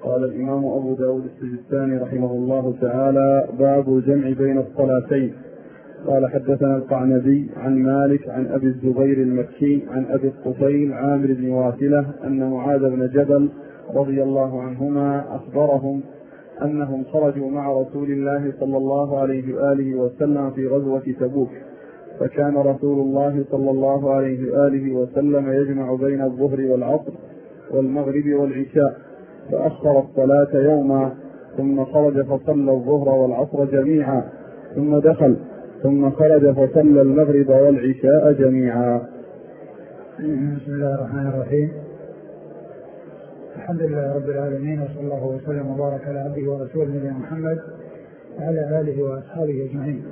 قال الإمام أبو داود السجستاني رحمه الله تعالى: باب الجمع بين الصلاتين. قال: حدثنا القعنبي عن مالك عن أبي الزبير المكي عن أبي الطفيل عامر بن واثلة أن معاذ بن جبل رضي الله عنهما أخبرهم أنهم خرجوا مع رسول الله صلى الله عليه وآله وسلم في غزوة تبوك، فكان رسول الله صلى الله عليه وآله وسلم يجمع بين الظهر والعصر والمغرب والعشاء، فأخر الصلاة يوما، ثم خرج فصلى الظهر والعصر جميعا، ثم دخل، ثم خرج فصلى المغرب والعشاء جميعا. بسم الله الرحمن الرحيم. الحمد لله رب العالمين، وصلى الله وسلم وبارك على عبده ورسوله نبينا محمد وعلى آله وأصحابه أجمعين.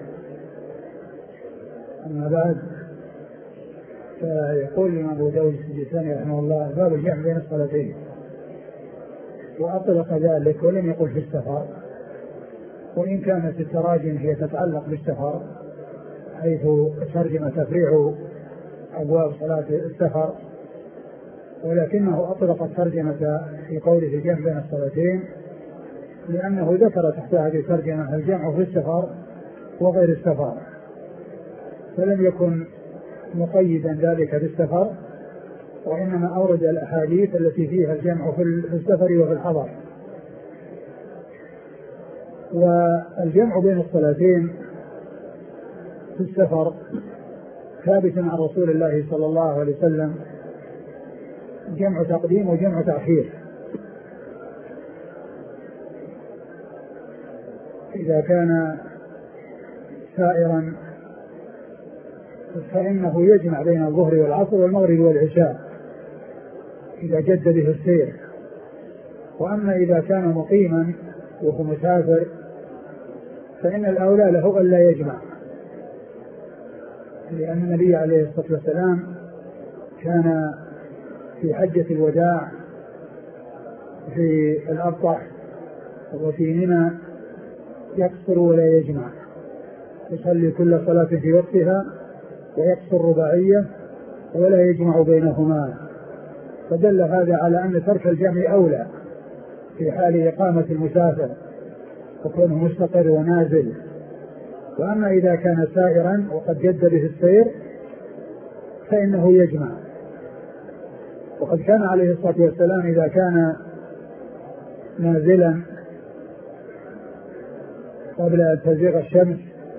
أما بعد، فيقول الإمام أبو داود السجستاني رحمه الله: باب الجمع بين الصلاتين. وأطلق ذلك ولم يقل في السفر، وإن كانت التراجم هي تتعلق بالسفر، حيث ترجم تفريع أبواب صلاة السفر، ولكنه أطلق الترجمة في قوله الجمع بين الصلاتين لأنه ذكر تحت هذه الترجمة الجمع في السفر وغير السفر، فلم يكن مقيدا ذلك بالسفر، وإنما أورد الأحاديث التي فيها الجمع في السفر وفي الحضر. والجمع بين الصلاتين في السفر ثابت عن رسول الله صلى الله عليه وسلم، جمع تقديم وجمع تأخير. إذا كان سائرا فإنه يجمع بين الظهر والعصر والمغرب والعشاء إذا جد به السير. وأما إذا كان مقيما وهو مسافر فإن الأولى له أن لا يجمع، لأن النبي عليه الصلاة والسلام كان في حجة الوداع في الأبطح وفي منى يقصر ولا يجمع، يصلي كل صلاة في وقتها ويقصر رباعية ولا يجمع بينهما، فدل هذا على أن ترك الجمع أولى في حال إقامة المسافر وكونه مستقر ونازل. وأما إذا كان سائرا وقد جد به السير فإنه يجمع. وقد كان عليه الصلاة والسلام إذا كان نازلا قبل أن تزيغ الشمس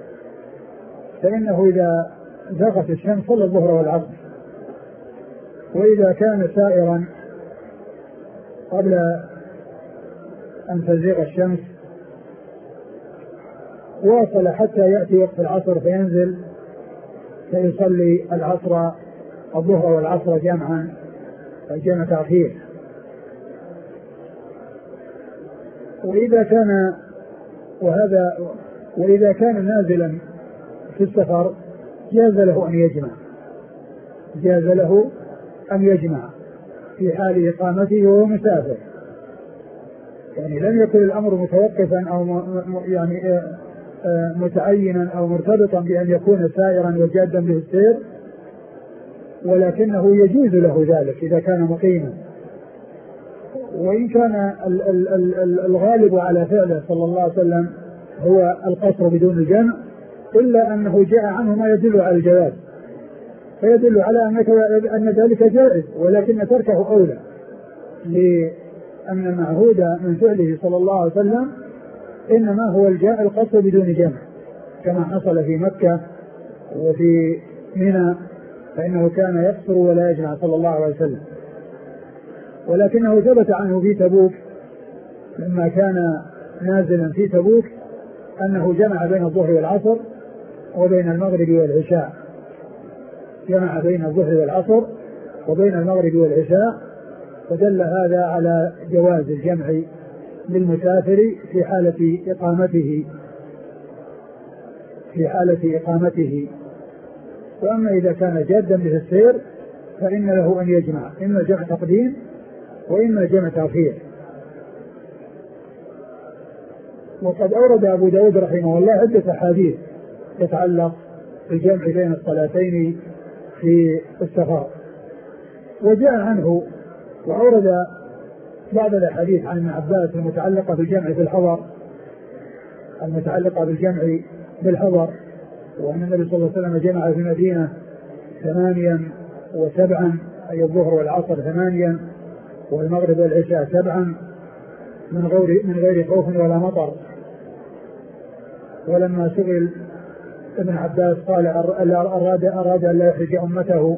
فإنه إذا زاغت الشمس صلى الظهر والعصر، وإذا كان سائرا قبل أن تزيغ الشمس واصل حتى يأتي وقت العصر فينزل فيصلي الظهر والعصر جمعا، جمع تأخير. وإذا كان نازلا في السفر جاز له أن يجمع في حال إقامته وهو مسافر، يعني لم يكن الأمر متوقفا أو يعني متعينا أو مرتبطا بأن يكون سائرا وجادا به السير، ولكنه يجوز له ذلك إذا كان مقيما. وإن كان الغالب على فعله صلى الله عليه وسلم هو القصر بدون الجمع، إلا أنه جاء عنه ما يدل على الجواز، فيدل على أن ذلك جائز، ولكن تركه أولى، لأن المعهود من فعله صلى الله عليه وسلم إنما هو القصر بدون جمع، كما حصل في مكة وفي منى، فإنه كان يقصر ولا يجمع صلى الله عليه وسلم. ولكنه ثبت عنه في تبوك لما كان نازلا في تبوك أنه جمع بين الظهر والعصر وبين المغرب والعشاء، جمع بين الظهر والعصر وبين المغرب والعشاء، فدل هذا على جواز الجمع للمسافر في حالة إقامته. وأما إذا كان جادا به السير فإن له أن يجمع، إما جمع تقديم وإما جمع تأخير. وقد أورد أبو داود رحمه الله عدة أحاديث تتعلق بالجمع بين الصلاتين في السفر، وجاء عنه وأورد بعض الأحاديث عن ابن عباس المتعلقة بالجمع في الحضر، المتعلقة بالجمع بالحضر، وأن النبي صلى الله عليه وسلم جمع في المدينة 8 و7، أي الظهر والعصر 8 والمغرب والعشاء 7 من غير خوف ولا مطر. ولما سئل ابن عباس قال أراد أن لا يحرج أمته،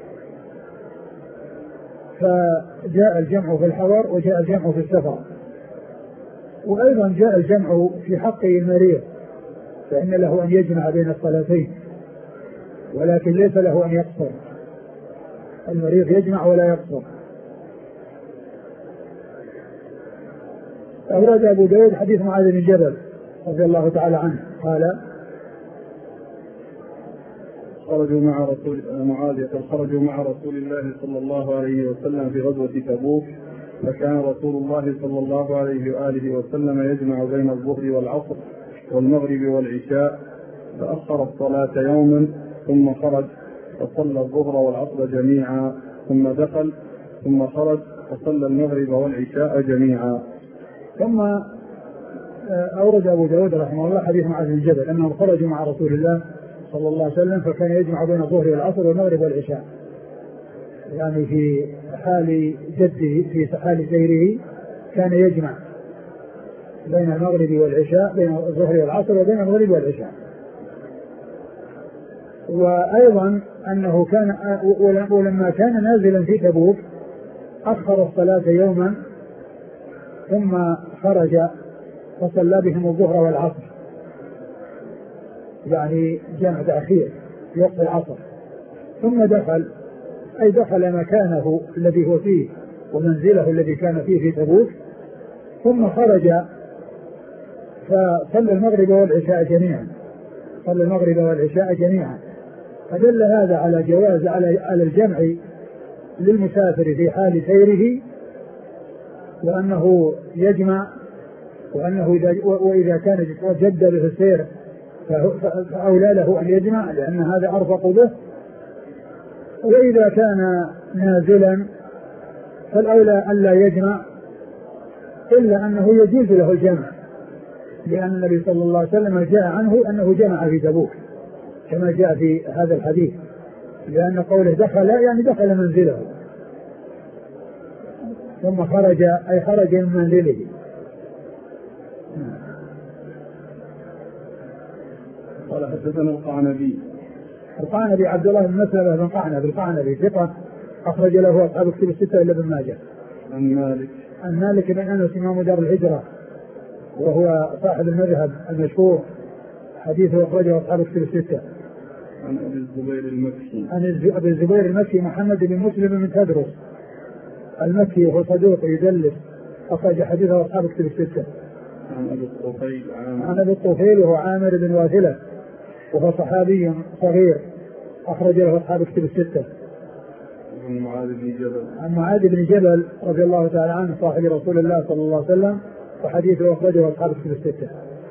فجاء الجمع في الحضر وجاء الجمع في السفر. وأيضا جاء الجمع في حق المريض، فإن له أن يجمع بين الصلاتين ولكن ليس له أن يقصر، المريض يجمع ولا يقصر. أورد أبو داود حديث معاذ بن جبل رضي الله تعالى عنه قال خرجوا مع رسول الله صلى الله عليه وسلم في غزوة تبوك، فكان رسول الله صلى الله عليه وآله وسلم يجمع بين الظهر والعصر والمغرب والعشاء، فأخر الصلاة يوما ثم خرج فصلى الظهر والعصر جميعا، ثم دخل ثم خرج فصلى المغرب والعشاء جميعا. ثم أورد أبو داود رحمه الله حديث معاذ بن جبل أنهم خرجوا مع رسول الله صلى الله عليه وسلم، فكان يجمع بين الظهر والعصر والمغرب والعشاء، يعني في حال جده في حال سيره كان يجمع بين المغرب والعشاء، بين الظهر والعصر وبين المغرب والعشاء. وأيضا أنه كان ولما كان نازلا في تبوك أخر الصلاة يوما ثم خرج فصلى بهم الظهر والعصر، يعني جمع تأخير في وقت العصر، ثم دخل أي دخل مكانه الذي هو فيه ومنزله الذي كان فيه في تبوك، ثم خرج فصلى المغرب والعشاء جميعا، صلى المغرب والعشاء جميعا. فدل هذا على جواز على الجمع للمسافر في حال سيره، وأنه يجمع، وأنه وإذا كان جد به السير فأولى له أن يجمع لأن هذا أرفق به، وإذا كان نازلا فالأولى أن لا يجمع، إلا أنه يجوز له الجمع، لأن النبي صلى الله عليه وسلم جاء عنه أنه جمع في تبوك كما جاء في هذا الحديث، لأن قوله دخل يعني دخل منزله ثم خرج أي خرج من منزله. قال حدثنا القعنبي عبد الله بن مسلمة بن قعنب القعنبي ثقة أخرج له أصحاب الكتب الستة إلا ابن ماجه. عن مالك بن أنس إمام دار الهجرة وهو صاحب المذهب المشهور، حديثه أخرجه أصحاب الكتب الستة. عن أبي الزبير المكي محمد بن مسلم بن تدرس المكي وهو صدوق يدلس، أخرج حديثه أصحاب الكتب الستة. عن أبي الطفيل وهو عامر بن واثلة وهو صحابي صغير أخرج له أصحاب الكتب الستة. عن معاذ بن جبل رضي الله تعالى عنه صاحب رسول الله صلى الله عليه وسلم، وحديثه أخرجه أصحاب الكتب الستة.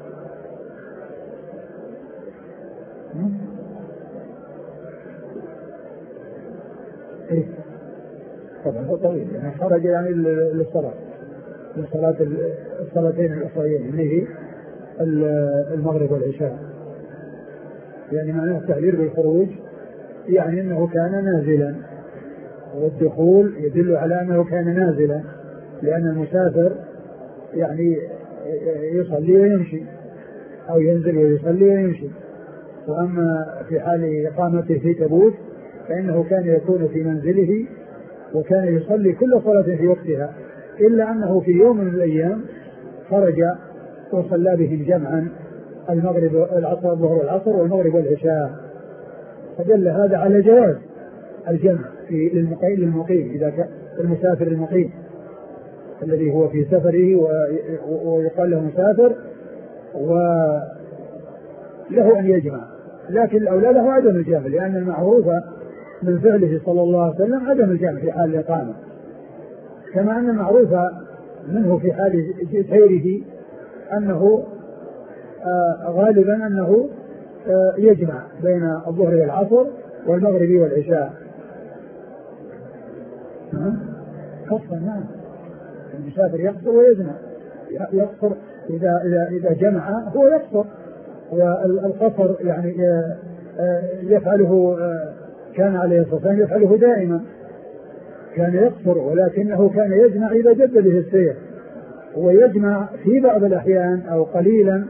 إيه طبعا هو طويل يعني خرج يعني للصلاة الصلاتين الأخرين اللي هي المغرب والعشاء، يعني معناه التعبير بالخروج يعني أنه كان نازلا، والدخول يدل على أنه كان نازلا، لأن المسافر يعني يصلي ويمشي أو ينزل ويصلي ويمشي. وأما في حال إقامته في تبوك فإنه كان يكون في منزله وكان يصلي كل صلاة في وقتها، إلا أنه في يوم من الأيام خرج وصلى بهم جمعا المغرب والعصر الظهر والعصر والمغرب والعشاء. فدل هذا على جواز الجمع للمقيم إذا كان المسافر المقيم الذي هو في سفره ويقال له مسافر وله أن يجمع، لكن الأولى له عدم الجمع، لأن المعروف من فعله صلى الله عليه وسلم عدم الجمع في حال الإقامة، كما أن المعروف منه في حال سيره أنه غالبا أنه يجمع بين الظهر والعصر والمغرب والعشاء. خاصة نعم المسافر يقصر ويجمع، يقصر إذا جمع هو يقصر، والقصر يعني يفعله كان عليه الصلاة والسلام يفعله دائما، كان يقصر ولكنه كان يجمع إذا جد به السير، ويجمع في بعض الأحيان أو قليلا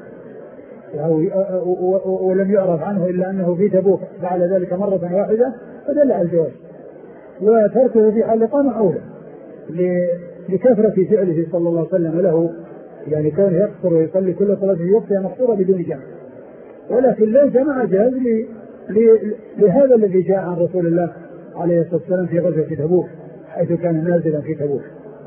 ولم يعرف عنه إلا أنه في تبوك فعل ذلك مرة واحدة فدل على الجواز، وتركه في حال الإقامة أولى لكثرة فعله صلى الله عليه وسلم له، يعني كان يقصر ويصلي كل صلاة في وقتها مقصورة بدون جمع، ولكن لو جمع جاز لهذا الذي جاء عن رسول الله عليه الصلاة والسلام في غزوة تبوك حيث كان نازلا في تبوك.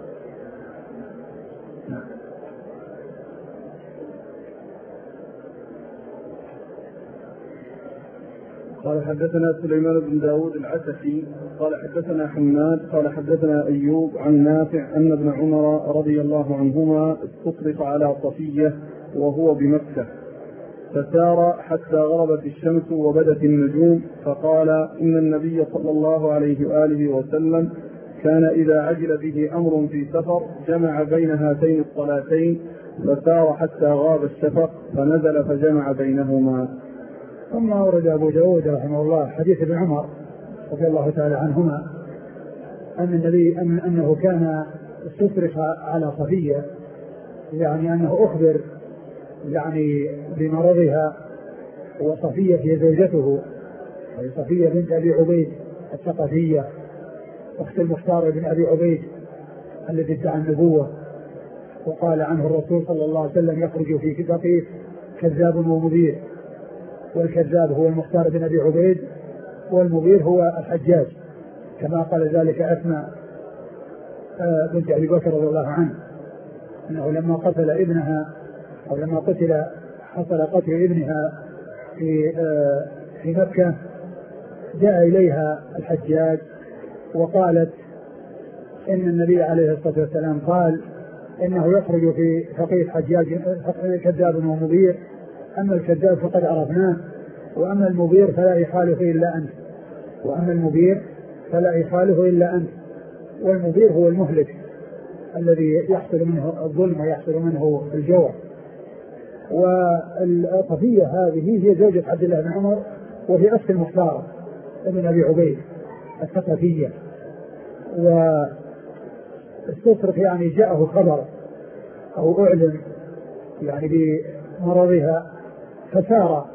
قال حدثنا سليمان بن داود العتكي قال حدثنا حماد قال حدثنا أيوب عن نافع أن ابن عمر رضي الله عنهما استطرق على صفية وهو بمكة فسار حتى غربت الشمس وبدت النجوم، فقال إن النبي صلى الله عليه وآله وسلم كان إذا عجل به أمر في سفر جمع بين هاتين الصلاتين، فسار حتى غاب الشفق فنزل فجمع بينهما. ثم أورد أبو داود رحمه الله حديث ابن عمر رضي الله تعالى عنهما أن النبي أنه كان استفرغ على صفية، يعني أنه أخبر يعني بمرضها، وصفية هي زوجته، هي صفية بنت أبي عبيد الثقفية أخت المختار بن أبي عبيد الذي ادعى النبوة، وقال عنه الرسول صلى الله عليه وسلم يخرج في ثقيف كذاب ومبير، والكذاب هو المختار بن أبي عبيد والمبير هو الحجاج، كما قال ذلك أسماء بنت أبي بكر رضي الله عنه أنه لما قتل ابنها أو لما حصل قتل ابنها في مكة جاء إليها الحجاج وقالت إن النبي عليه الصلاة والسلام قال إنه يخرج في ثقيف حجاج كذاب ومبير، أما الكذاب فقد عرفناه، وأما المبير فلا يخالف إلا أنت، وأما المبير فلا يخالف إلا أنت، والمبير هو المهلك الذي يحصل منه الظلم ويحصل منه الجوع. والصفية هذه هي زوجة عبد الله بن عمر وهي أخت المختار ابن أبي عبيد الثقفية، واستفرق يعني جاءه خبر أو أعلم يعني بمرضها فسار،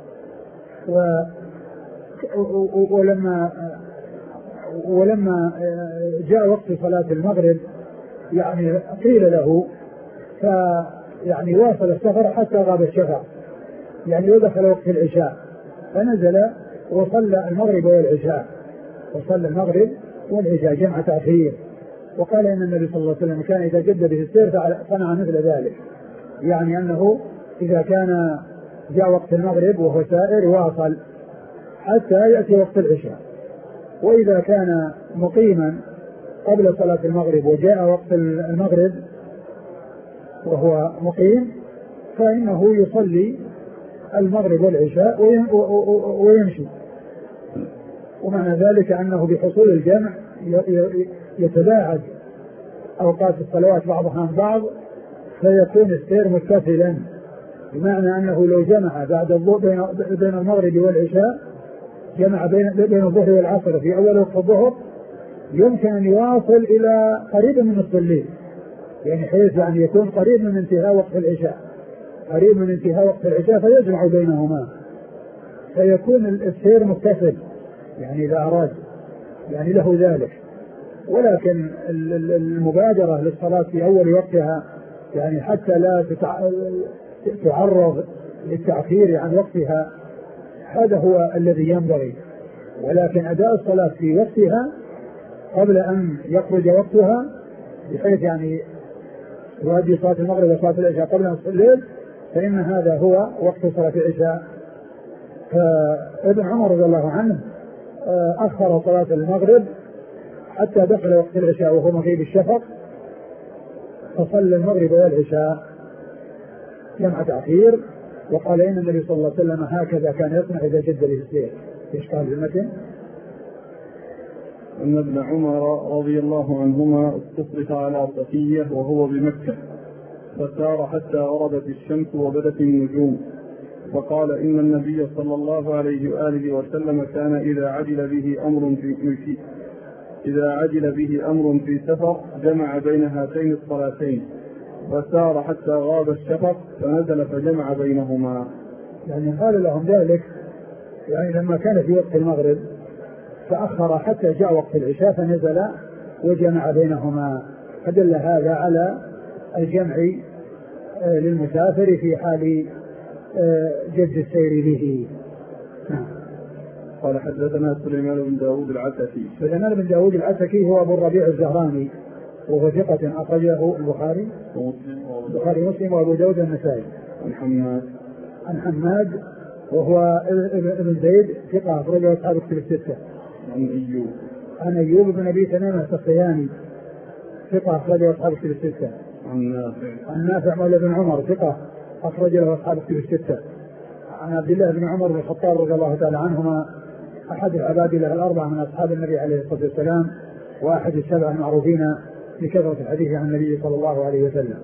ولما جاء وقت صلاة المغرب يعني قيل له يعني واصل السفر حتى غاب الشفق، يعني ودخل وقت العشاء فنزل وصلى المغرب والعشاء، وصلى المغرب والعشاء جمع تأخير. وقال إن النبي صلى الله عليه وسلم كان إذا جد به السير صنع مثل ذلك، يعني أنه إذا كان جاء وقت المغرب وهو سائر واصل حتى يأتي وقت العشاء، وإذا كان مقيما قبل صلاة المغرب وجاء وقت المغرب وهو مقيم فإنه يصلي المغرب والعشاء ويمشي. ومعنى ذلك أنه بحصول الجمع يتباعد أوقات الصلوات بعضها عن بعض فيكون السير متصلا، بمعنى أنه لو جمع بعد بين المغرب والعشاء جمع بين الظهر والعصر في أول وقت الظهر يمكن أن يواصل إلى قريب من نصف الليل، يعني حيث يعني يكون قريب من انتهاء وقت العشاء، قريب من انتهاء وقت العشاء فيجمع بينهما فيكون السير متصل، يعني إذا أراد يعني له ذلك. ولكن المبادرة للصلاة في أول وقتها يعني حتى لا تعرض للتأخير عن وقتها هذا هو الذي ينبغي، ولكن أداء الصلاة في وقتها قبل أن يخرج وقتها بحيث يعني يؤدي صلاة المغرب وصلاة العشاء قبل نصف الليل فإن هذا هو وقت صلاة العشاء. فابن عمر رضي الله عنه أخر صلاة المغرب حتى دخل وقت العشاء وهو مغيب الشفق فصلى المغرب والعشاء جمع تأخير، وقال إن النبي صلى الله عليه وسلم هكذا كان يصنع إذا جد به السير. إيش قال في المتن؟ أن ابن عمر رضي الله عنهما استصرخ على صفية وهو بمكة فسار حتى غربت الشمس وبدت النجوم، فقال إن النبي صلى الله عليه وآله وسلم كان إذا عجل به أمر في سفر جمع بين هاتين الصلاتين، فسار حتى غاب الشفق فنزل فجمع بينهما. يعني قال لهم ذلك يعني لما كان في وقت المغرب فأخر حتى جاء وقت العشاء فنزل وجمع بينهما، فدل هذا على الجمع للمسافر في حال جد السير به. قال حدثنا سليمان بن داود العتكي. سليمان بن داود العتكي هو أبو الربيع الزهراني وهو ثقة أخرجه البخاري ومسلم وأبو داود النسائي. عن حماد وهو ابن زيد ثقة أخرجه أصحاب الكتب الستة. عن أيوب بن أبي تميم السختياني ثقة أخرجه أصحاب الكتب الستة. عن نافع مولى بن عمر ثقة أخرج له أصحاب الكتب الستة. عن عبد الله بن عمر بن الخطاب رضي الله تعالى عنهما أحد العباد له الأربعة من أصحاب النبي عليه الصلاة والسلام وأحد السبع المعروفين بكثرة الحديث عن النبي صلى الله عليه وسلم.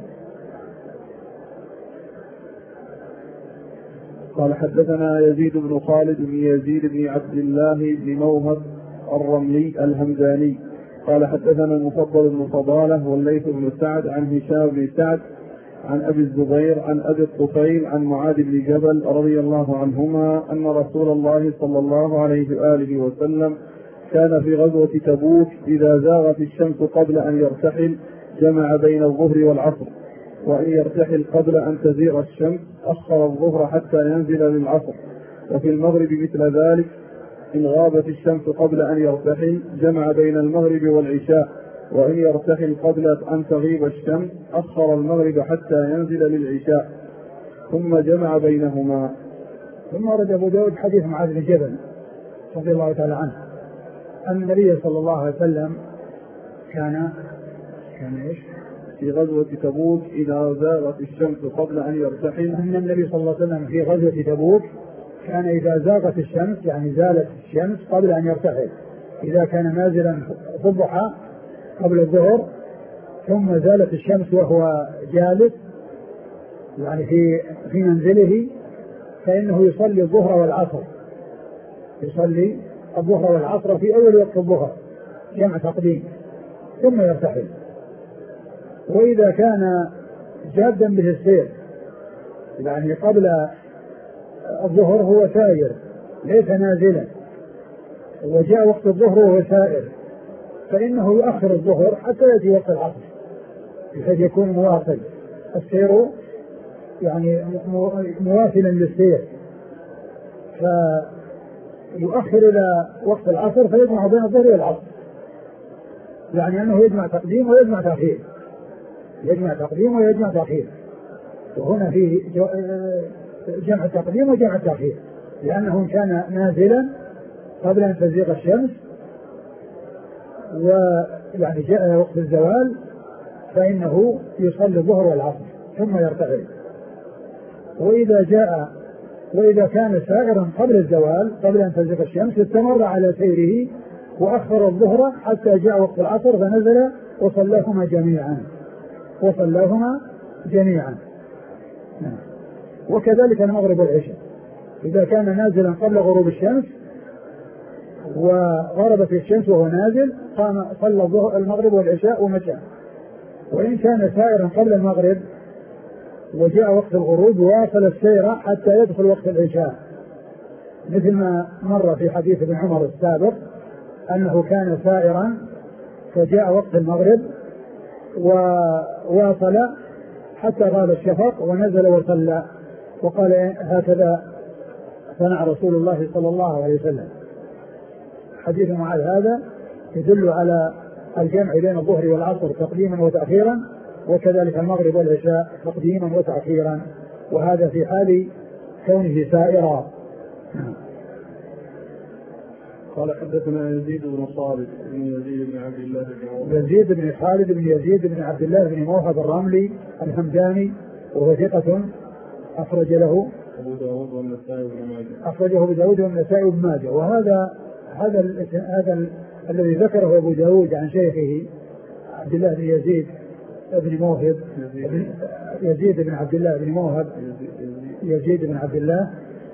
قال حدثنا يزيد بن خالد بن يزيد بن عبد الله بن موهب الرملي الهمداني قال حدثنا المفضل بن فضالة والليث بن سعد عن هشام بن سعد عن أبي الزبير عن أبي الطفيل عن معاذ بن جبل رضي الله عنهما أن رسول الله صلى الله عليه وآله وسلم كان في غزوة تبوك إذا زاغت الشمس قبل أن يرتحل جمع بين الظهر والعصر، وإن يرتحل قبل أن تزيغ الشمس أخر الظهر حتى ينزل للعصر، وفي المغرب مثل ذلك إن غابت الشمس قبل أن يرتحل جمع بين المغرب والعشاء، وإن يرتحل قبل أن تغيب الشمس أخر المغرب حتى ينزل للعشاء ثم جمع بينهما. ثم ورد أبو داود حديث معاذ بن جبل رضي الله تعالى عنه أن النبي صلى الله عليه وسلم كان إيش؟ في غزوة تبوك إذا زاغت الشمس قبل أن يرتحل. أن النبي صلى الله عليه وسلم في غزوة تبوك كان إذا زاغت الشمس يعني زالت الشمس قبل أن يرتحل، إذا كان نازلا في الضحى قبل الظهر ثم زالت الشمس وهو جالس يعني في منزله فإنه يصلي الظهر والعصر، يصلي الظهر والعصر في أول وقت الظهر جمع تقديم ثم يرتحل. وإذا كان جادا به السير يعني قبل الظهر هو سائر ليس نازلا وجاء وقت الظهر وهو سائر فإنه يؤخر الظهر حتى يأتي وقت العصر بحيث يكون مواصل السير يعني مواصلا للسير، فيؤخر إلى وقت العصر فيجمع بين الظهر والعصر، يعني أنه يجمع تقديم ويجمع تأخير، يجمع تقديم ويجمع تأخير، وهنا في جمع التقديم وجمع التأخير لأنه كان نازلا قبل أن تزيغ الشمس ويعني جاء وقت الزوال فإنه يصلي الظهر والعصر ثم يرتحل. وإذا كان سائرا قبل الزوال قبل أن تزيغ الشمس استمر على سيره وأخر الظهر حتى جاء وقت العصر فنزل وصلاهما جميعا. وكذلك المغرب والعشاء إذا كان نازلا قبل غروب الشمس وغربت الشمس وهو نازل قام صلى المغرب والعشاء ومشى، وإن كان سائرا قبل المغرب وجاء وقت الغروب واصل السير حتى يدخل وقت العشاء، مثل ما مر في حديث ابن عمر السابق أنه كان سائرا فجاء وقت المغرب وواصل حتى غاب الشفق ونزل وصلى، وقال هكذا صنع رسول الله صلى الله عليه وسلم. حديث معاذ هذا يدل على الجمع بين الظهر والعصر تقديما وتأخيرا، وكذلك المغرب والعشاء تقديما وتأخيرا، وهذا في حال كونه سائرا. قال حدثنا يزيد بن خالد بن يزيد بن عبد الله بن يزيد بن خالد بن يزيد بن عبد الله بن موهب الرملي الهمداني وهو ثقة أخرج له أبو داود والنسائي بن ماجه. أخرجه أبو داود والنسائي بن ماجه. وهذا الذي ذكره أبو داود عن شيخه عبد الله بن يزيد بن موهب، يزيد بن عبد الله بن موهب، يزيد بن عبد الله،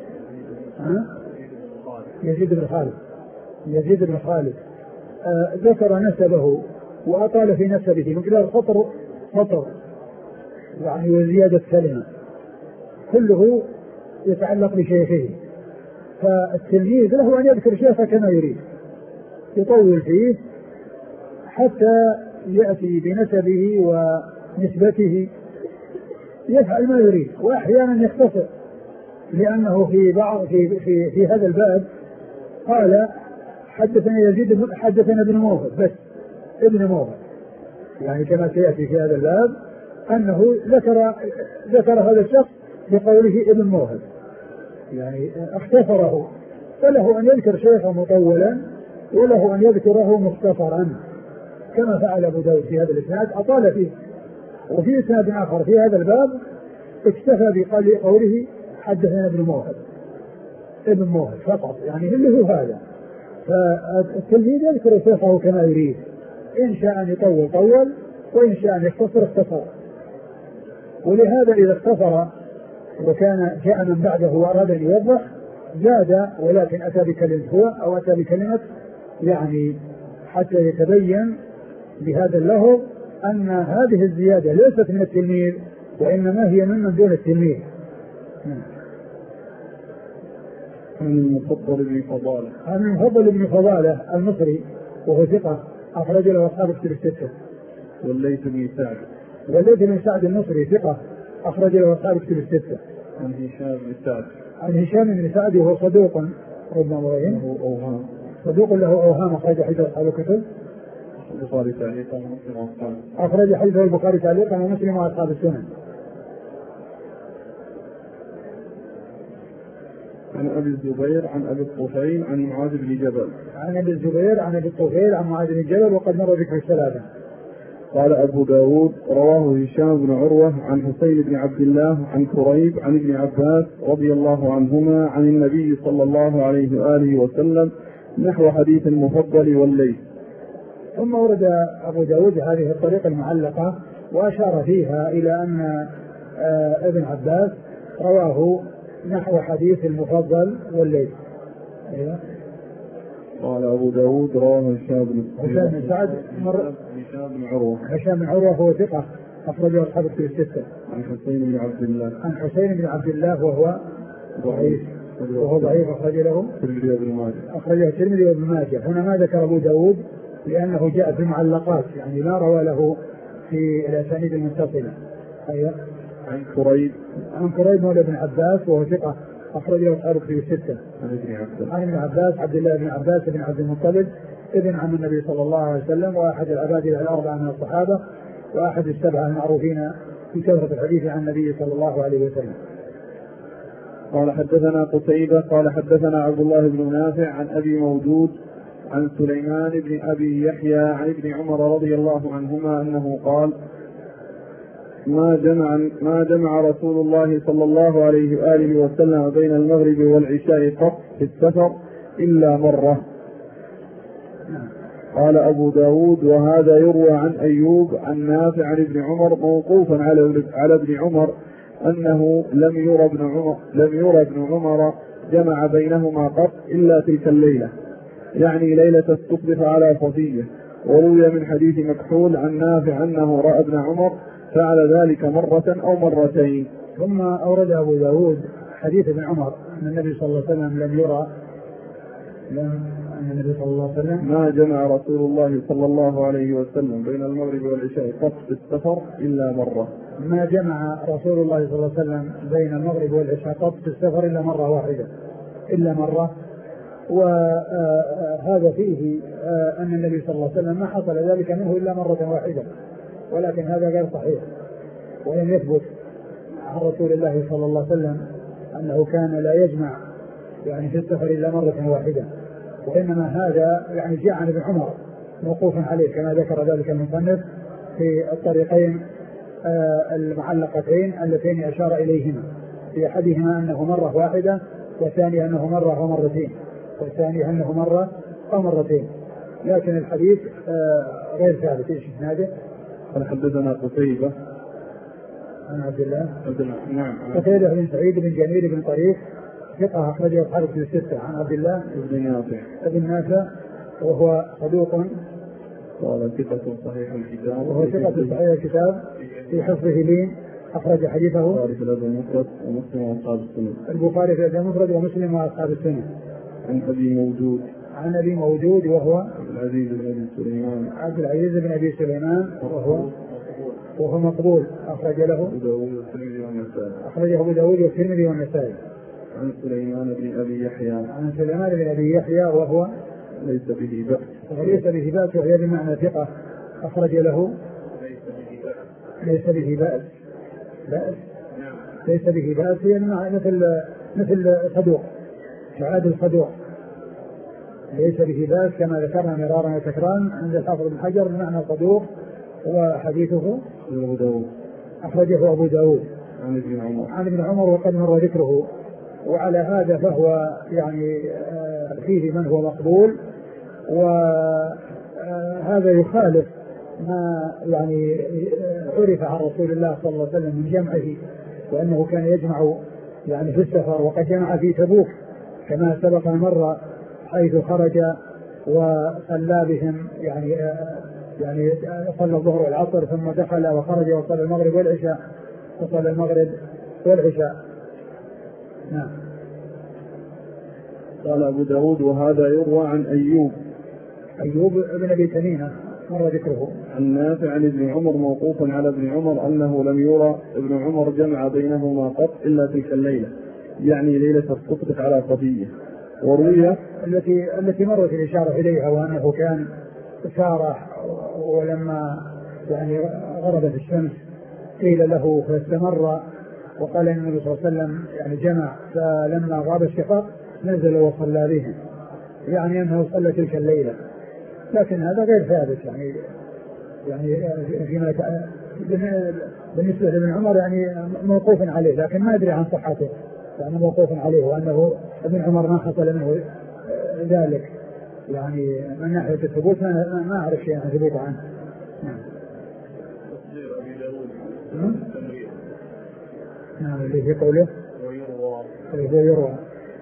يزيد بن خالد، يزيد بن خالد، ذكر نسبه وأطال في نسبه من خلال خطر يعني وزيادة كلمة، كله يتعلق بشيخه. فالتلميذ له أن يذكر شيخه كما يريد، يطول فيه حتى يأتي بنسبه ونسبته، يفعل ما يريد. وأحيانا يختصر، لأنه في هذا الباب قال حدثنا يزيد حدثنا ابن موهب بس، ابن موهب، يعني كما سيأتي في هذا الباب أنه ذكر هذا الشخص بقوله ابن موهب، يعني اختصره. فله أن يذكر شيخه مطولا وله أن يذكره مختصرا كما فعل أبو داود في هذا الإسناد، أطال فيه. وفي إسناد آخر في هذا الباب اكتفى بقوله حدثنا ابن موهب، ابن موهب فقط، يعني اللي هو هذا. فالتلميذ يذكر شيخه كما يريد، إن شاء أن يطول طول، وإن شاء أن يختصر اختصر. ولهذا إذا اختصر وكان جاء من بعده وأراد أن يوضح زاد، ولكن أتى بكلمة هو أو أتى بكلمة يعني حتى يتبين بهذا اللفظ أن هذه الزيادة ليست من التلميذ وإنما هي ممن دون التلميذ. المفضل بن فضالة، المفضل بن فضالة المصري وهو ثقة أخرج له أصحاب الكتب الستة. والليث بن سعد، والليث بن سعد المصري ثقة أخرج له أصحاب الكتب الستة. عن هشام بن سعد، عن هشام بن سعد وهو صدوق ربما له أوهام، صدوق له أوهام، أخرج حديث أصحاب الكتب البخاري تعليقا ومسلم وأصحاب، أخرج حديث البخاري تعليقا ومسلم وأصحاب السنن. عن أبي الزبير عن أبي الطفيل عن معاذ بن جبل، عن أبي الزبير عن أبي الطفيل عن معاذ بن جبل، وقد مر ذكر الثلاثة. قال أبو داود رواه هشام بن عروة عن حسين بن عبد الله عن كريب عن ابن عباس رضي الله عنهما عن النبي صلى الله عليه وآله وسلم نحو حديث المفضل والليث. ثم ورد أبو داود هذه الطريقة المعلقة وأشار فيها إلى أن ابن عباس رواه نحو حديث المفضل والليث. قال أبو داود رواه هشام بن سعد هشام بن عروة، هشام بن عروة هو ثقة أخرجه أصحاب الكتب الستة. عن حسين بن عبد الله، عن حسين بن عبد الله وهو ضعيف، أخرج له الترمذي وابن ماجه، أخرجه الترمذي وابن ماجه. هنا ما ذكر أبو داود لأنه جاء في المعلقات، يعني لا روى له في الأسانيد المتصلة. أيوة. عن كريب، عن كريب مولى بن عباس وهو ثقة أخرجه أصحاب الكتب الستة. عن ابن عباس عبد الله بن عباس بن عبد المطلب ابن عم النبي صلى الله عليه وسلم، وأحد العبادلة الأربعة من الصحابة، وأحد السبعة المعروفين في كثرة الحديث عن النبي صلى الله عليه وسلم. قال حدثنا قتيبة قال حدثنا عبد الله بن نافع عن أبي مودود عن سليمان بن أبي يحيى عن ابن عمر رضي الله عنهما أنه قال ما جمع رسول الله صلى الله عليه وآله وسلم بين المغرب والعشاء قط في السفر إلا مرة. قال أبو داود وهذا يروى عن أيوب عن نافع عن ابن عمر موقوفا على ابن عمر أنه لم يرى ابن عمر جمع بينهما قط إلا تلك الليلة، يعني ليلة استقبح على صفية. وروي من حديث مكحول عن نافع أنه رأى ابن عمر فعل ذلك مرة أو مرتين. ثم أورد أبو داود حديث ابن عمر أن النبي صلى الله عليه وسلم النبي صلى الله عليه وسلم ما جمع رسول الله صلى الله عليه وسلم بين المغرب والعشاء قط في السفر إلا مرة. ما جمع رسول الله صلى الله عليه وسلم بين المغرب والعشاء قط في السفر إلا مرة واحدة، إلا مرة. وهذا فيه أن النبي صلى الله عليه وسلم ما حصل ذلك منه إلا مرة واحدة، ولكن هذا غير صحيح، ولم يثبت عن رسول الله صلى الله عليه وسلم أنه كان لا يجمع يعني في السفر إلا مرة واحدة، وإنما هذا يعني جاء عن ابن عمر موقوفا عليه كما ذكر ذلك المصنف في الطريقين المعلقتين اللتين أشار إليهما، في أحدهما أنه مرة واحدة، والثاني أنه مرة ومرتين، والثاني أنه مرة أو مرتين. لكن الحديث غير ثابت. ايش اسناده؟ قال حدثنا قتيبة عن عبد الله نعم قتيبة بن سعيد بن جميل بن طريف ثقة أخرجه أصحاب الكتب الستة. عن عبد الله بن نافع وهو صدوق قال ثقة صحيح الكتاب وهو ثقة صحيح الكتاب في حفظه لين أخرج حديثه البخاري في الأدب المفرد ومسلم وأصحاب السنن. البخاري في الأدب المفرد ومسلم وأصحاب السنن. عن أبي موجود وهو عبد العزيز بن أبي سليمان وهو مقبول أخرجه أبو داود والترمذي والنسائي. عن سليمان بن أبي يحيى وهو ليس به بأس وهي بمعنى ثقة أخرج له ليس به بأس هي مثل صدوق تعاد الصدوق ليس به بأس كما ذكرنا مرارا وتكرارا عند الحافظ بن حجر بمعنى صدوق. وحديثه أخرجه أبو داود عن ابن عمر وقد مر ذكره. وعلى هذا فهو يعني فيه من هو مقبول. وهذا يخالف ما يعني عرف عن رسول الله صلى الله عليه وسلم من جمعه وأنه كان يجمع يعني في السفر وقد جمع في تبوك كما سبق مرة حيث خرج وصلى بهم يعني صلى الظهر والعصر ثم دخل وخرج وصلى المغرب والعشاء وصلى المغرب والعشاء. نعم. قال أبو داود وهذا يروى عن أيوب بن أبي تميمة مر ذكره. عن نافع عن ابن عمر موقوفا على ابن عمر أنه لم يرى ابن عمر جمع بينهما قط إلا تلك الليلة يعني ليلة السقط على صفية. وروي التي مرت الإشارة إليها وأنه كان سار ولما يعني غربت الشمس قيل له فاستمر وقال إن النبي صلى الله عليه وسلم يعني جمع فلما غاب الشفق نزل وصلى بهم يعني أنه صلى تلك الليلة. لكن هذا غير ثابت يعني فيما بالنسبة لابن عمر يعني موقوف عليه لكن ما أدري عن صحته يعني موقوف عليه وأنه ابن عمر ما حصل منه ذلك يعني من ناحية الثبوت ما أعرف شيئا عن ثبوت عنه. نعم اللي في قوله ويروى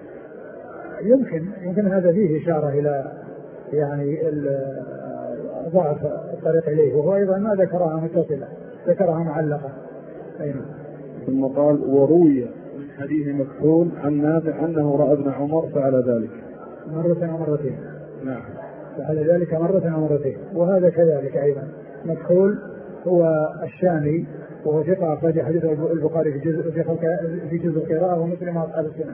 يمكن هذا فيه إشارة إلى يعني ضعف الطريق إليه وهو أيضا ما ذكرها متصلة ذكرها معلقة. أيضا. ثم قال وروي من حديث مكحول عن نافع أنه رأى ابن عمر فعل ذلك مرة ومرتين. نعم. فعل ذلك مرة ومرتين وهذا كذلك أيضا. مكحول هو الشامي وهو ثقة أخرج حديث البخاري في جزء القراءة ومسلم وأصحاب السنن.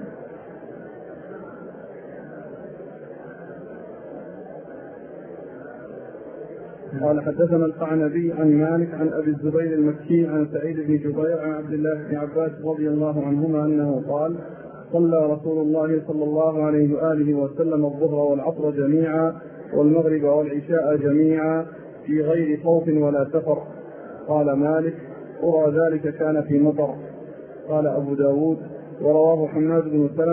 قال حدثنا القعنبي عن مالك عن أبي الزبير المكي عن سعيد بن جبير عن عبد الله بن عباس رضي الله عنهما أنه قال صلى رسول الله صلى الله عليه وآله وسلم الظهر والعصر جميعا والمغرب والعشاء جميعا في غير خوف ولا سفر. قال مالك أرى ذلك كان في مطر. قال أبو داود ورواه حماد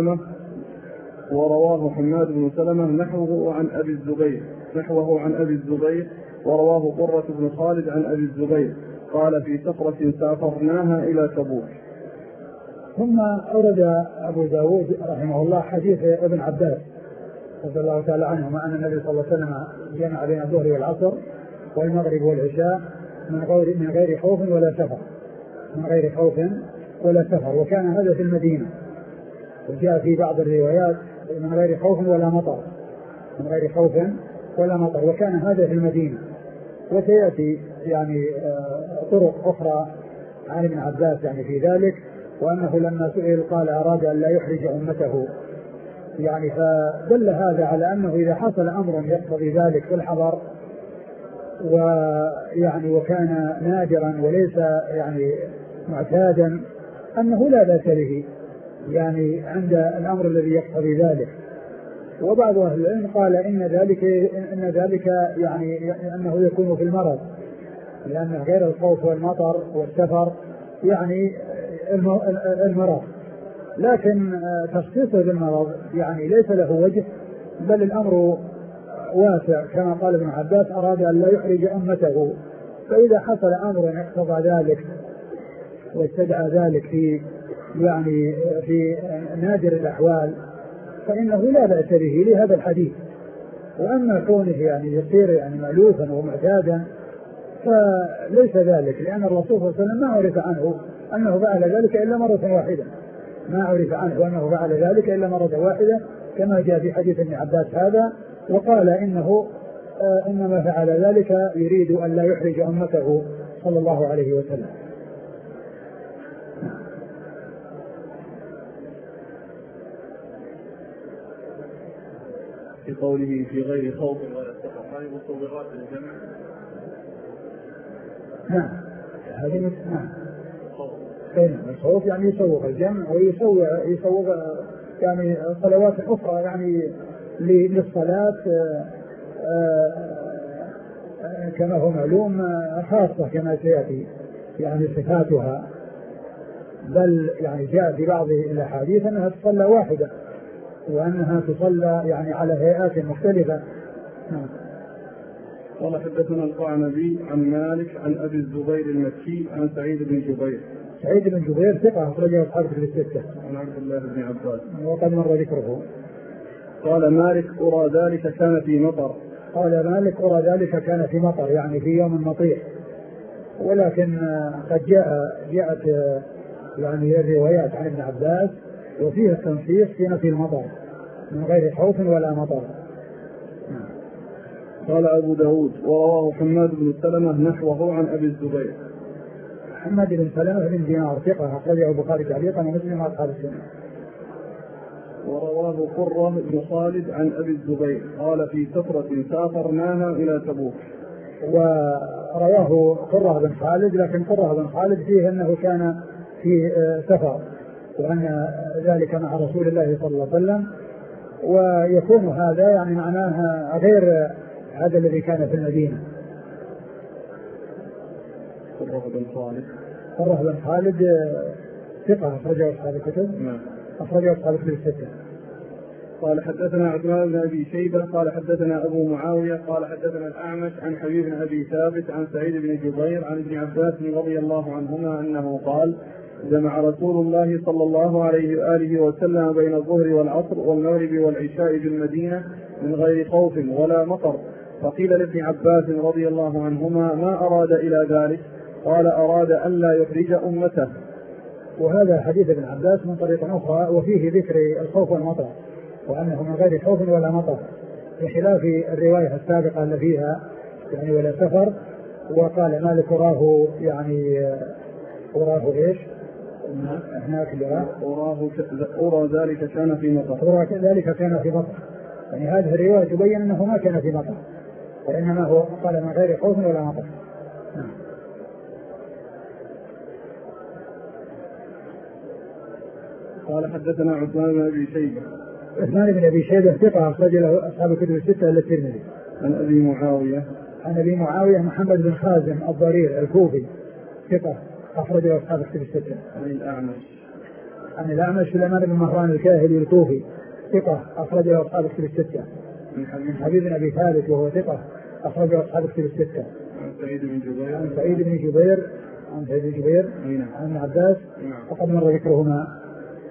بن سلمة نحوه عن أبي الزبير ورواه قرة بن خالد عن أبي الزبير قال في سفرة سافرناها إلى تبوك. ثم أورد أبو داود رحمه الله حديث ابن عباس رضي الله تعالى عنهما أن النبي صلى الله عليه وسلم جمع بين الظهر والعصر والمغرب والعشاء من غير خوف ولا سفر وكان هذا في المدينة. وجاء في بعض الروايات من غير خوف ولا مطر وكان هذا في المدينة. وسيأتي يعني طرق أخرى عن ابن عباس يعني في ذلك وأنه لما سئل قال أراد أن لا يحرج أمته يعني فدل هذا على أنه إذا حصل أمر يقتضي ذلك في الحضر ويعني وكان نادرا وليس يعني معتادا أنه لا بأس به يعني عند الأمر الذي يقتضي ذلك. وبعض أهل العلم قال إن ذلك يعني أنه يكون في المرض لأن غير الخوف والمطر والسفر يعني المرض لكن تخصيصه بالمرض يعني ليس له وجه بل الأمر واسع كما قال ابن عباس أراد أن لا يحرج أمته. فإذا حصل أمر يقتضى ذلك واستدعى ذلك في يعني في نادر الأحوال فإنه لا بأس به لهذا الحديث. وأما كونه يعني يصير يعني مألوفا ومعتادا فليس ذلك، لأن الرسول صلى الله عليه وسلم ما عرف عنه أنه فعل ذلك إلا مرة واحدة، ما عرف عنه أنه فعل ذلك إلا مرة واحدة كما جاء في حديث ابن عباس هذا، وقال إنه إنما فعل ذلك يريد أن لا يحرج أمته صلى الله عليه وسلم. في قوله في غير خوف ولا سفر هذه مصورات الجمع. نعم هذه نعم الخوف يعني يسوق الجمع ويسوق يعني صلوات أخرى يعني للصلاة كما هو معلوم خاصة كما سيأتي يعني صفاتها، بل يعني جاء في بعض الأحاديث أنها تصلى واحدة وأنها تصلى يعني على هيئات مختلفة. قال حدثنا القعنبي عن مالك عن أبي الزبير المكي عن سعيد بن جبير. سعيد بن جبير ثقة أخرجه أصحاب الكتب الستة. عن عبد الله بن عباس وقد مر ذكره. قال مالك أرى ذلك كان في مطر. قال مالك أرى ذلك كان في مطر يعني في يوم مطير، ولكن قد جاءت يعني الروايات عن ابن عباس وفيها التنصيص في نفي المطر من غير خوف ولا مطر. قال أبو داود ورواه حماد بن سلمة نحوه عن أبي الزبير. حماد بن سلمة بن دينار ثقة أخرجه البخاري تعليقا ومسلم وأصحاب السنة. ورواه قرة بن خالد عن أبي الزبير قال في سفرة سافرناها إلى تبوك. ورواه قرة بن خالد، لكن قرة بن خالد فيه أنه كان في سفر وأن ذلك مع رسول الله صلى الله عليه وسلم، ويكون هذا يعني معناها غير هذا الذي كان في المدينة. قرة بن خالد ثقة أخرجه أصحاب الكتب. أخرجه أصحاب الكتب الستة. قال حدثنا عثمان بن أبي شيبة قال حدثنا أبو معاوية قال حدثنا الأعمش عن حبيب بن أبي ثابت عن سعيد بن جبير عن ابن عباس رضي الله عنهما أنه قال جمع رسول الله صلى الله عليه وآله وسلم بين الظهر والعصر والمغرب والعشاء بالمدينة من غير خوف ولا مطر. فقيل لابن عباس رضي الله عنهما ما أراد إلى ذلك؟ قال أراد أن لا يحرج أمته. وهذا حديث ابن عباس من طريق أخرى وفيه ذكر الخوف والمطر وأنه من غير خوف ولا مطر، بخلاف الرواية السابقة اللي فيها يعني ولا سفر. وقال مالك أراه يعني أراه إيش؟ هناك أرى ذلك كان في مطر. أرى ذلك كان في مطر، يعني هذه الرواية تبين أنه ما كان في مطر، وإنما هو قال من غير خوف ولا مطر. قال حدثنا عثمان بن أبي شيبة. عثمان بن أبي شيبة ثقة أخرج له أصحاب الكتب الستة إلا الترمذي. عن أبي معاوية. عن أبي معاوية محمد بن خازم الضرير الكوفي ثقة أخرج له أصحاب الكتب الستة. عن الأعمش. عن الأعمش سليمان بن مهران الكاهلي الكوفي ثقة أخرج له أصحاب الكتب الستة. عن حبيب بن أبي ثابت وهو ثقة أخرج له أصحاب الكتب الستة. عن سعيد بن جبير. عن سعيد بن جبير عن سعيد بن جبير عن ابن عباس وقد مر ذكرهما.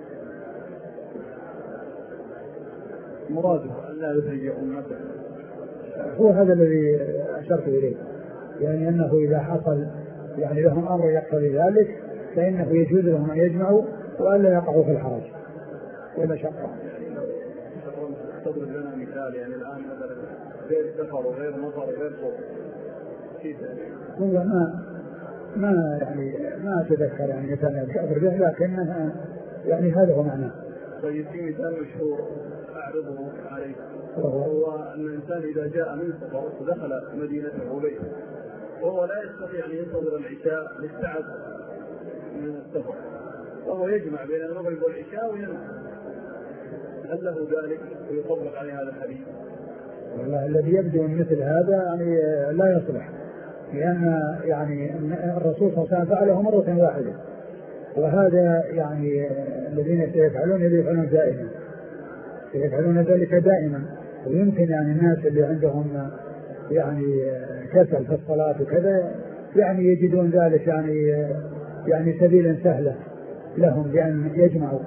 مراده أن لا يحرج أمته هو هذا الذي أشرت إليه، يعني أنه إذا حصل يعني لهم أمر يقتضي ذلك فإنه يجوز لهم أن يجمعوا وألا يقعوا في الحرج ولا شقة. تضرب لنا مثال يعني الآن مثلا غير سفر وغير مطر وغير صوت كيف والله ما يعني ما أتذكر يعني مثلا أضرب به، لكنها يعني هذا هو معناه. طيب في مثال مشهور أعرضه عليه هو أن الإنسان إذا جاء من سفر ودخل مدينة عبيد وهو لا يستطيع أن ينتظر العشاء للتعب من السفر وهو يجمع بين المغرب والعشاء وينام، هل له ذلك ويطبق عليه هذا الحديث؟ والله الذي يبدو من مثل هذا يعني لا يصلح، لأن يعني الرسول صلى الله عليه وسلم فعله مرة واحدة، وهذا يعني الذين سيفعلون دائما سيفعلون ذلك دائما، ويمكن يعني الناس اللي عندهم يعني كسل في الصلاة وكذا يعني يجدون ذلك يعني سبيلا سهلا لهم بأن يجمعوا.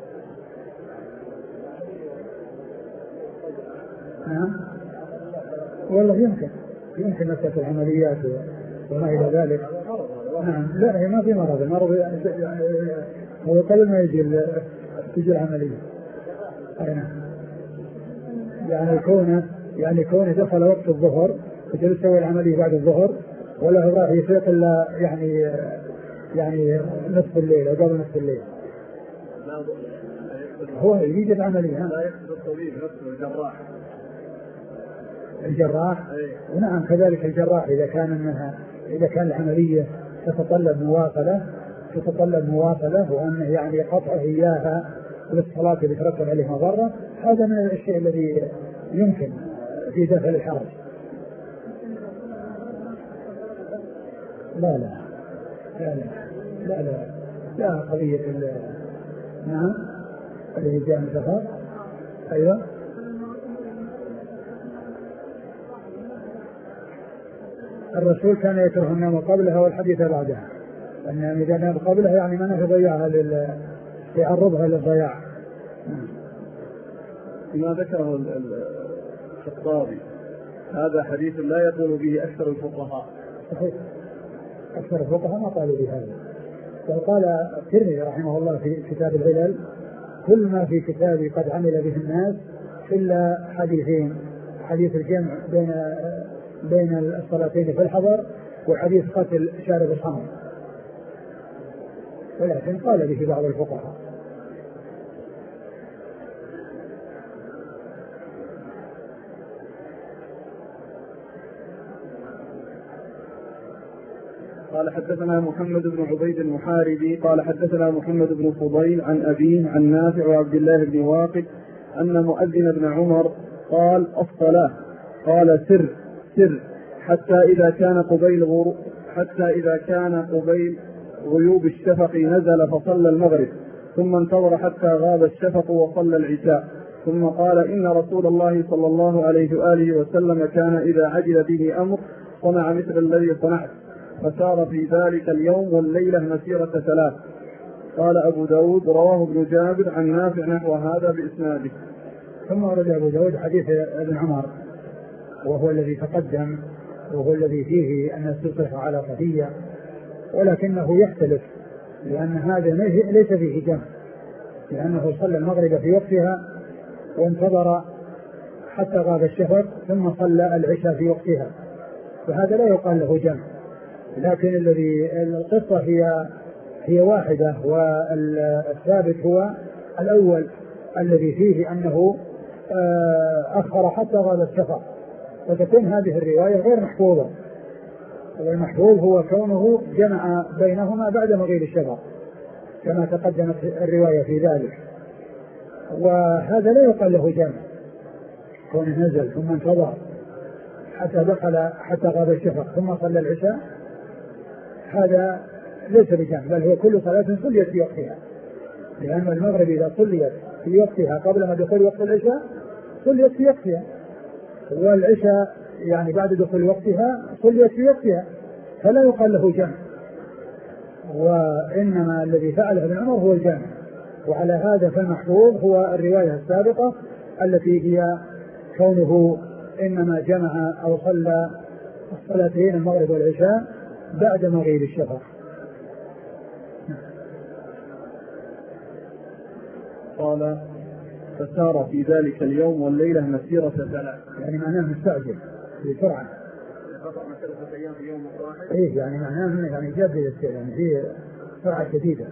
والله يمكن مسألة العمليات وما إلى ذلك. نعم لا هي ما في المرض هو قبل ما تجي العملية. يعني كونه دخل وقت الظهر وجلس يسوي العملية بعد الظهر ولا هو راح يفيق إلا يعني نصف الليل أو قبل نصف الليل. هو يجي العملية لا يقصد الطبيب نفسه الجراح. ونعم كذلك الجراح إذا كان العملية تتطلب مواصلة وأنه يعني قطعه إياها للصلاة بترتب عليه مضرة، هذا من الشيء الذي يمكن في دفع الحرج. لا قضية نعم الذي جاء من سفر. أيوة الرسول كان يكره النوم قبلها والحديث بعدها، أن إذا نام قبلها يعني ما نضيعها يعرضها للضياع. ما ذكره الخطابي هذا حديث لا يقول به أكثر الفقهاء. صحيح أكثر الفقهاء ما قالوا بهذا. وقال الترمذي رحمه الله في كتاب العلل كل ما في كتابي قد عمل به الناس إلا حديثين: حديث الجمع بين الصلاتين في الحضر وحديث قتل شارب الخمر، ولكن قال به بعض الفقهاء. قال حدثنا محمد بن عبيد المحاربي قال حدثنا محمد بن فضيل عن أبيه عن نافع وعبد الله بن واقد أن مؤذن بن عمر قال الصلاة، قال سر حتى إذا كان قبيل غيوب الشفق نزل فصلى المغرب، ثم انتظر حتى غاب الشفق وصلى العشاء، ثم قال إن رسول الله صلى الله عليه وآله وسلم كان إذا عجل به أمر صنع مثل الذي صنعت، فسار في ذلك اليوم والليلة مسيرة 3. قال أبو داود رواه ابن جابر عن نافع نحو هذا بإسناده. ثم ورد أبو داود حديث ابن عمر وهو الذي تقدم وهو الذي فيه أن تصح على صفية، ولكنه يختلف لأن هذا ليس فيه جمع، لأنه صلى المغرب في وقتها وانتظر حتى غاب الشفق ثم صلى العشاء في وقتها، فهذا لا يقال له جمع. لكن القصة هي واحدة، والثابت هو الأول الذي فيه أنه أخر حتى غاب الشفق، فتكون هذه الرواية غير محفوظة. والمحفوظ هو كونه جمع بينهما بعد مغيب الشفق كما تقدمت الرواية في ذلك، وهذا لا يقال له جمع. كونه نزل ثم انتظر حتى غاب الشفق ثم صلى العشاء، هذا ليس بجمع، بل هو كل صلاة صليت في وقتها، لأن المغرب إذا صليت في وقتها قبل ما دخول وقت العشاء صليت في وقتها، والعشاء يعني بعد دخول وقتها صليت في وقتها، فلا يقال له جمع. وإنما الذي فعله ابن عمر هو الجمع، وعلى هذا فالمحفوظ هو الرواية السابقة التي هي كونه إنما جمع أو صلى الصلاتين المغرب والعشاء بعد مغيب الشفق. قال فسار في ذلك اليوم والليلة مسيرة 3، يعني معناه مستعجل بسرعة، مسيرة أيام في يوم واحد. إيه يعني معناه يعني جد السير، يعني فيه سرعة شديدة.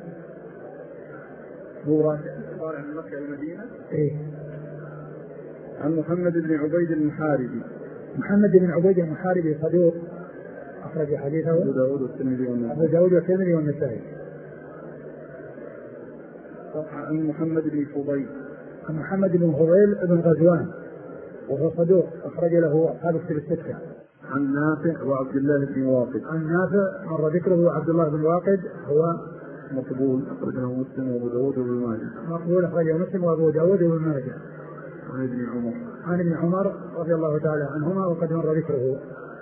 هو طالع من مكة المدينة. إيه. عن محمد بن عبيد المحاربي. محمد بن عبيد المحاربي صدوق أخرج حديثه أبو داود والترمذي والنسائي. عن محمد بن فضيل. عن محمد بن فضيل بن غزوان وهو صدوق أخرج له أصحاب الكتب الستة. عن نافع وعبد الله بن واقد. عن نافع مر ذكره وعبد الله بن واقد هو مقبول أخرجه مسلم وأبو داود وابن ماجه. مقبول أخرجه مسلم وأبو داود وابن ماجه. عن ابن عمر رضي الله تعالى عنهما وقد مر ذكره.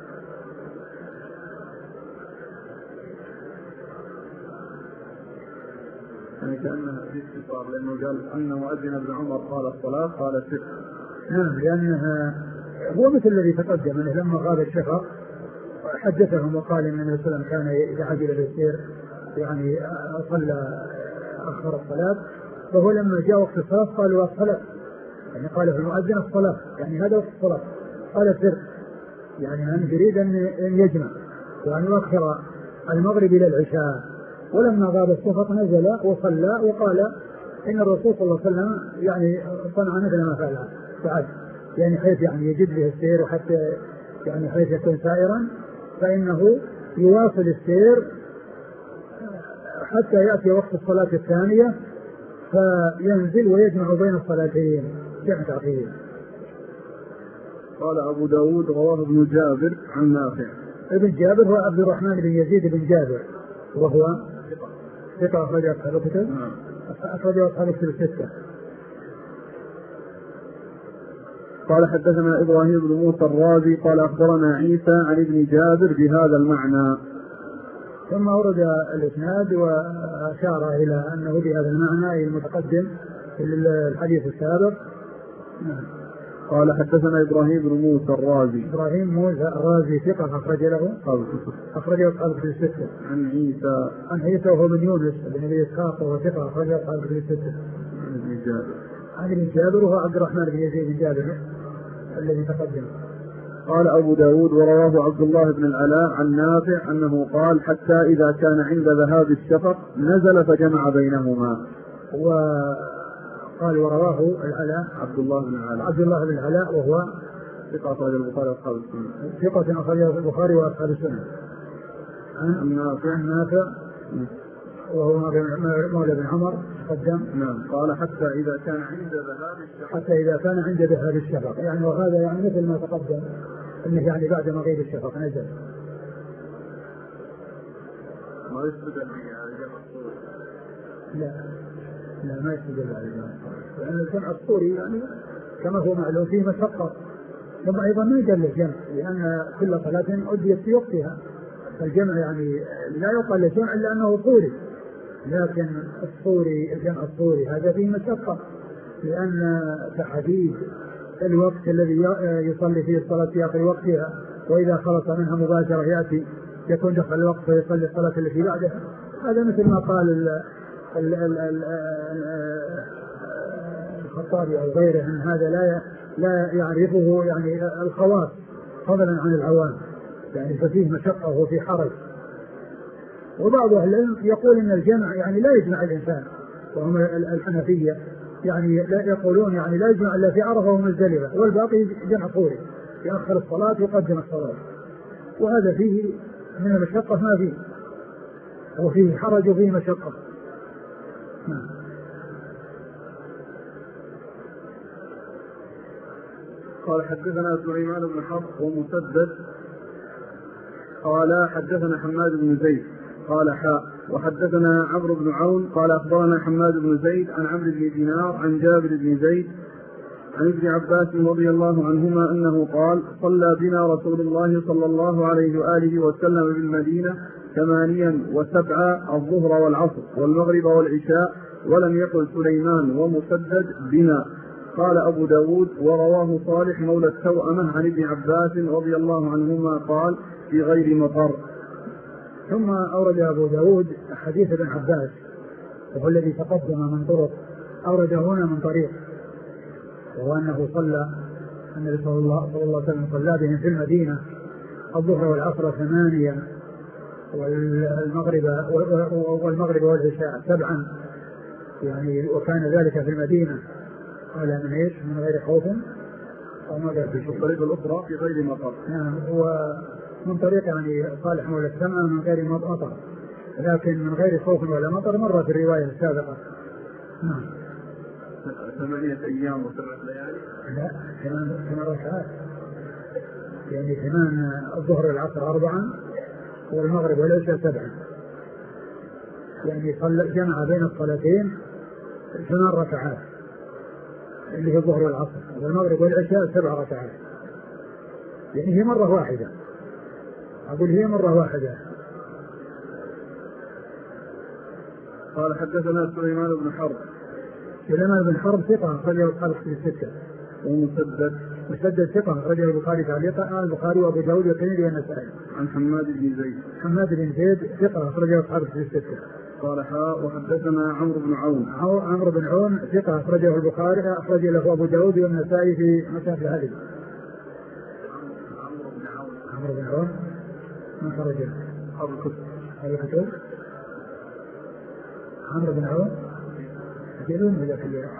يعني كأنها في اختصار لأنه قال أن مؤذن ابن عمر قال الصلاة قال ست. نعم لأنها هو مثل الذي تقدم أنه لما غاب الشفق حدثهم وقال إن النبي صلى الله عليه وسلم كان إذا عجل بالسير يعني صلى أخر الصلاة، فهو لما جاء وقت الصلاة قالوا الصلاة، يعني قال في المؤذن الصلاة يعني هذا وقت الصلاة، قال سر يعني أن يريد أن يجمع وأن يؤخر المغرب إلى العشاء. ولما غاب الشفق نزل وصلى وقال إن الرسول صلى الله عليه وسلم يعني صنع مثل ما فعل يعني حيث يعني يجد به السير وحتى يعني حيث يكون سائرا فإنه يواصل السير حتى يأتي وقت الصلاة الثانية فينزل ويجمع بين الصلاتين جمع تعقيب. قال أبو داود رواه ابن جابر عن نافع. ابن جابر هو عبد الرحمن بن يزيد بن جابر وهو ثقة أخرج أصحاب الكتب أخرج أصحاب الكتب الستة. قال حدثنا إبراهيم بن موسى الرازي قال أخبرنا عيسى عن ابن جابر بهذا المعنى. ثم أورد الإسناد وأشار إلى أنه بهذا المعنى المتقدم في الحديث السابق. قال حدثنا إبراهيم بن موسى الرازي. إبراهيم موسى الرازي ثقة أخرج له أصحاب الكتب الستة. عن عيسى وهو بن يونس بن أبي إسحاق وهو ثقة أخرج أصحاب الكتب الستة. عن ابن جابر وهو عبد الرحمن بن يزيد بن جابر الذي تقدم. قال أبو داود ورواه عبد الله بن العلاء عن نافع أنه قال حتى إذا كان عند ذهاب الشفق نزل فجمع بينهما. وقال ورواه العلاء عبد الله بن العلاء وهو ثقة أخرج البخاري وأصحاب السنن. ثقة أخرج البخاري وأصحاب السنن. عن نافع وهو مولى بن عمر قدم. نعم. قال حتى إذا كان عند ذهاب الشفق يعني وهذا يعني مثل ما تقدم انه يعني بعد مغيب الشفق نزل. ما يستدل على الجمع الصوري. لا ما يستدل على الجمع الصوري لأن الجمع الصوري يعني كما هو معلوم فيه مشقة، ثم أيضا ما يدل الجمع لأن كل صلاة أديت في وقتها، الجمع يعني لا يقال الجمع إلا أنه صوري، لكن الجمع الصوري هذا فيه مشقة لأن تحديد الوقت الذي يصلي فيه الصلاة في آخر وقتها وإذا خلص منها مباشرة يأتي يكون دخل الوقت ويصلي الصلاة التي بعدها. هذا مثل ما قال الخطابي أو غيره أن هذا لا يعرفه يعني الخواص فضلا عن العوام، يعني ففيه مشقة وفي حرج. وبعض أهل العلم يقول إن الجمع يعني لا يجمع الإنسان، وهم الحنفية يعني لا يقولون يعني لا يجمع إلا في عرفة ومزدلفة والباقي جمع صوري يأخر الصلاة ويقدم الصلاة، وهذا فيه من المشقة ما فيه وفيه حرج وفيه مشقة. قال حدثنا سليمان بن حرب ومسدد قال حدثنا حماد بن زيد قال وحدثنا عمرو بن عون قال أخبرنا حماد بن زيد عن عمرو بن دينار عن جابر بن زيد عن ابن عباس رضي الله عنهما أنه قال صلى بنا رسول الله صلى الله عليه وآله وسلم بالمدينة 8 و7 الظهر والعصر والمغرب والعشاء ولم يقل سليمان ومسدد بنا. قال أبو داود ورواه صالح مولى التوأمة عن ابن عباس رضي الله عنهما قال في غير مطر. ثم أورد أبو داود حديث ابن عباس وهو الذي تقدم من طرق، أورد هنا من طريق، وهو أنه صلى النبي صلى الله عليه وسلم صلى بهم في المدينة الظهر والعصر 8 والمغرب والعشاء 7 يعني وكان ذلك في المدينة قال من ايش من غير خوف أو ماذا في الطريق الأخرى في غير مطر. نعم هو من طريق يعني صالح مولى السماء من غير مطر، لكن من غير خوف ولا مطر مرة في الرواية السابقة. نعم 8 أيام و7 ليالي. لا 8 ركعات يعني 8 الظهر والعصر 4 والمغرب والعشاء 7 يعني جمع بين الصلاتين 8 ركعات اللي هي الظهر والعصر، والمغرب والعشاء 7 ركعات، يعني هي مرة واحدة، أقول هي مرة واحدة. قال حدثنا سليمان بن حرب. سليمان بن حرب ثقة أخرجه البخاري في الستة. مسدد ثقة أخرجه البخاري تعليقا، البخاري وأبو داود والترمذي والنسائي. عن حماد بن زيد. حماد بن زيد ثقة أخرجه البخاري في الستة. قال وحدثنا عمرو بن عون. عمرو بن عون ثقة أخرجه البخاري، أخرج له أبو داود والنسائي في مسند الهدي. عمرو بن عون من خرجه؟ هذا الكتب. عمرو بن عون يقولون بذاك اليوم.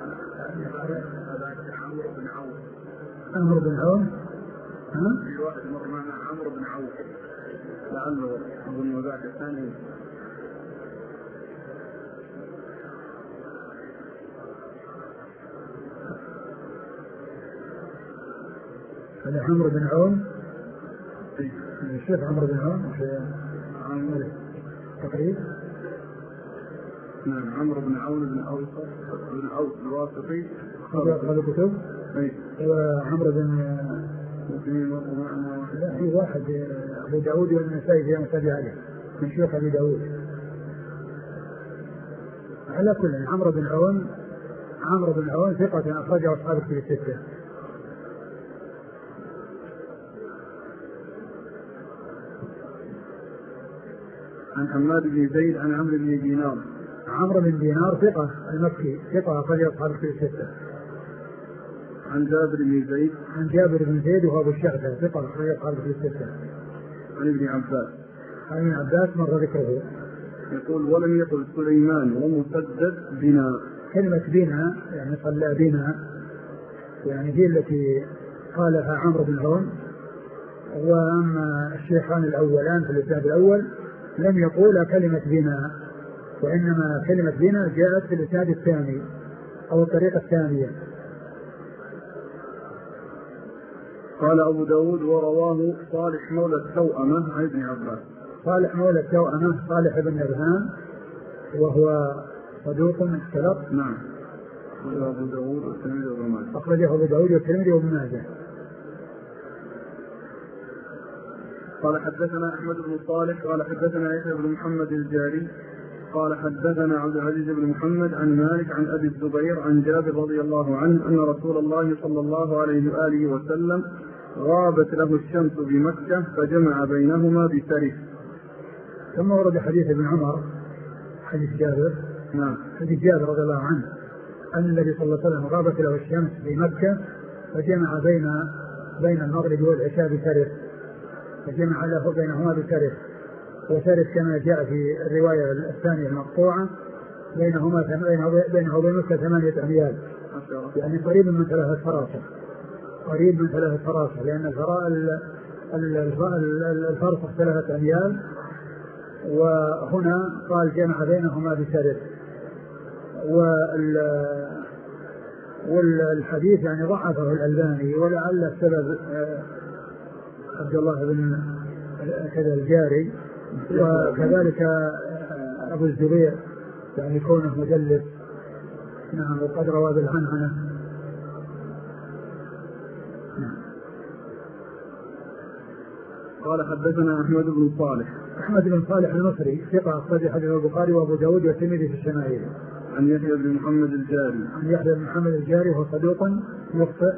عمرو بن عون. ها؟ في واحد مر معنا عمرو بن عون لعله أظن ذاك الثاني. هذا عمرو بن عون. الشيخ عمرو بن عون تقريبا. نعم عمرو بن عون بن أوس الواسطي. هذا كتب. وعمرو بن لا في واحد أبو داود والنسائي في مسند عليه من شيوخ أبي داود. على كل عمرو بن عون ثقة أخرجه أصحاب في الستة. عن حماد بن زيد عن عمرو بن دينار. عمرو بن دينار ثقة المكي ثقة أخرجه أصحاب في الستة. عن جابر بن زيد. عن جابر بن زيد وهو أبو الشعثة ثقة أخرجه أصحاب في الستة. عن ابن عباس. عن ابن عباس مر ذكره. يقول ولم يقل سليمان ومسدد بنا. كلمة بنا يعني صلى بنا، يعني هي التي قالها عمرو بن عون. وأما الشيخان الأولان في الإسناد الأول لم يقول كلمة بنا، وإنما كلمة بنا جاءت في الإسناد الثاني أو الطريقة الثانية. قال أبو داود ورواه صالح مولى التوأمة عن ابن عباس. صالح مولى التوأمة صالح بن نبهان وهو صدوق اختلط. نعم. أبو داود والترمذي وابن ماجه. أخرجه أبو داود والترمذي وابن ماجه. قال حدثنا أحمد بن صالح قال حدثنا يحيى بن محمد الجاري قال حدثنا عبد العزيز بن محمد عن مالك عن أبي الزبير عن جابر رضي الله عنه أن رسول الله صلى الله عليه وآله وسلم غابت له الشمس بمكة فجمع بينهما بسرف. ثم ورد حديث ابن عمر حديث جابر. نعم. حديث جابر رضي الله عنه أن النبي صلى الله عليه وسلم غابت له الشمس بمكة فجمع بين المغرب والعشاء بسرف، فجمع له بينهما بسرف. وسرف كما جاء في الرواية الثانية المقطوعة بينه وبين مكة 8 أميال، يعني قريب من 3 فراسخ، قريب من 3 فراسخ، لأن الفرسخ 3 أميال. وهنا قال جمع بينهما بسرف. والحديث يعني ضعفه الألباني، ولعل السبب عبد الله بن كذا الجاري، وكذلك أبو الزبير يعني كونه مدلس. نعم. وقد روى بالعنعنة. نعم. قال حدثنا أحمد بن صالح. أحمد بن صالح المصري ثقة أخرج حديث البخاري وأبو داود والترمذي في الشمائل. عن يحيى بن محمد الجاري. عن يحيى بن محمد الجاري وهو صدوق يخطئ.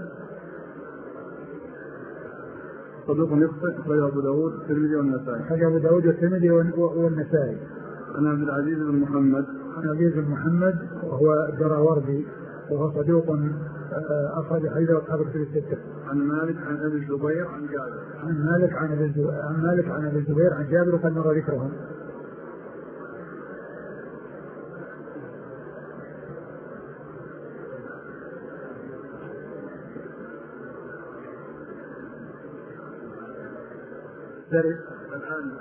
أخرجه أبو داود والترمذي والنسائي. أخرجه أبو داود والترمذي والنسائي. عن عبد العزيز بن محمد. عن عبد العزيز بن محمد وهو الدراوردي وهو صدوق أخرج حديث أصحاب الكتب الستة. عن مالك عن أبي الزبير عن جابر. عن مالك عن أبي الزبير عن جابر وقد مر ذكرهم. سرف الآن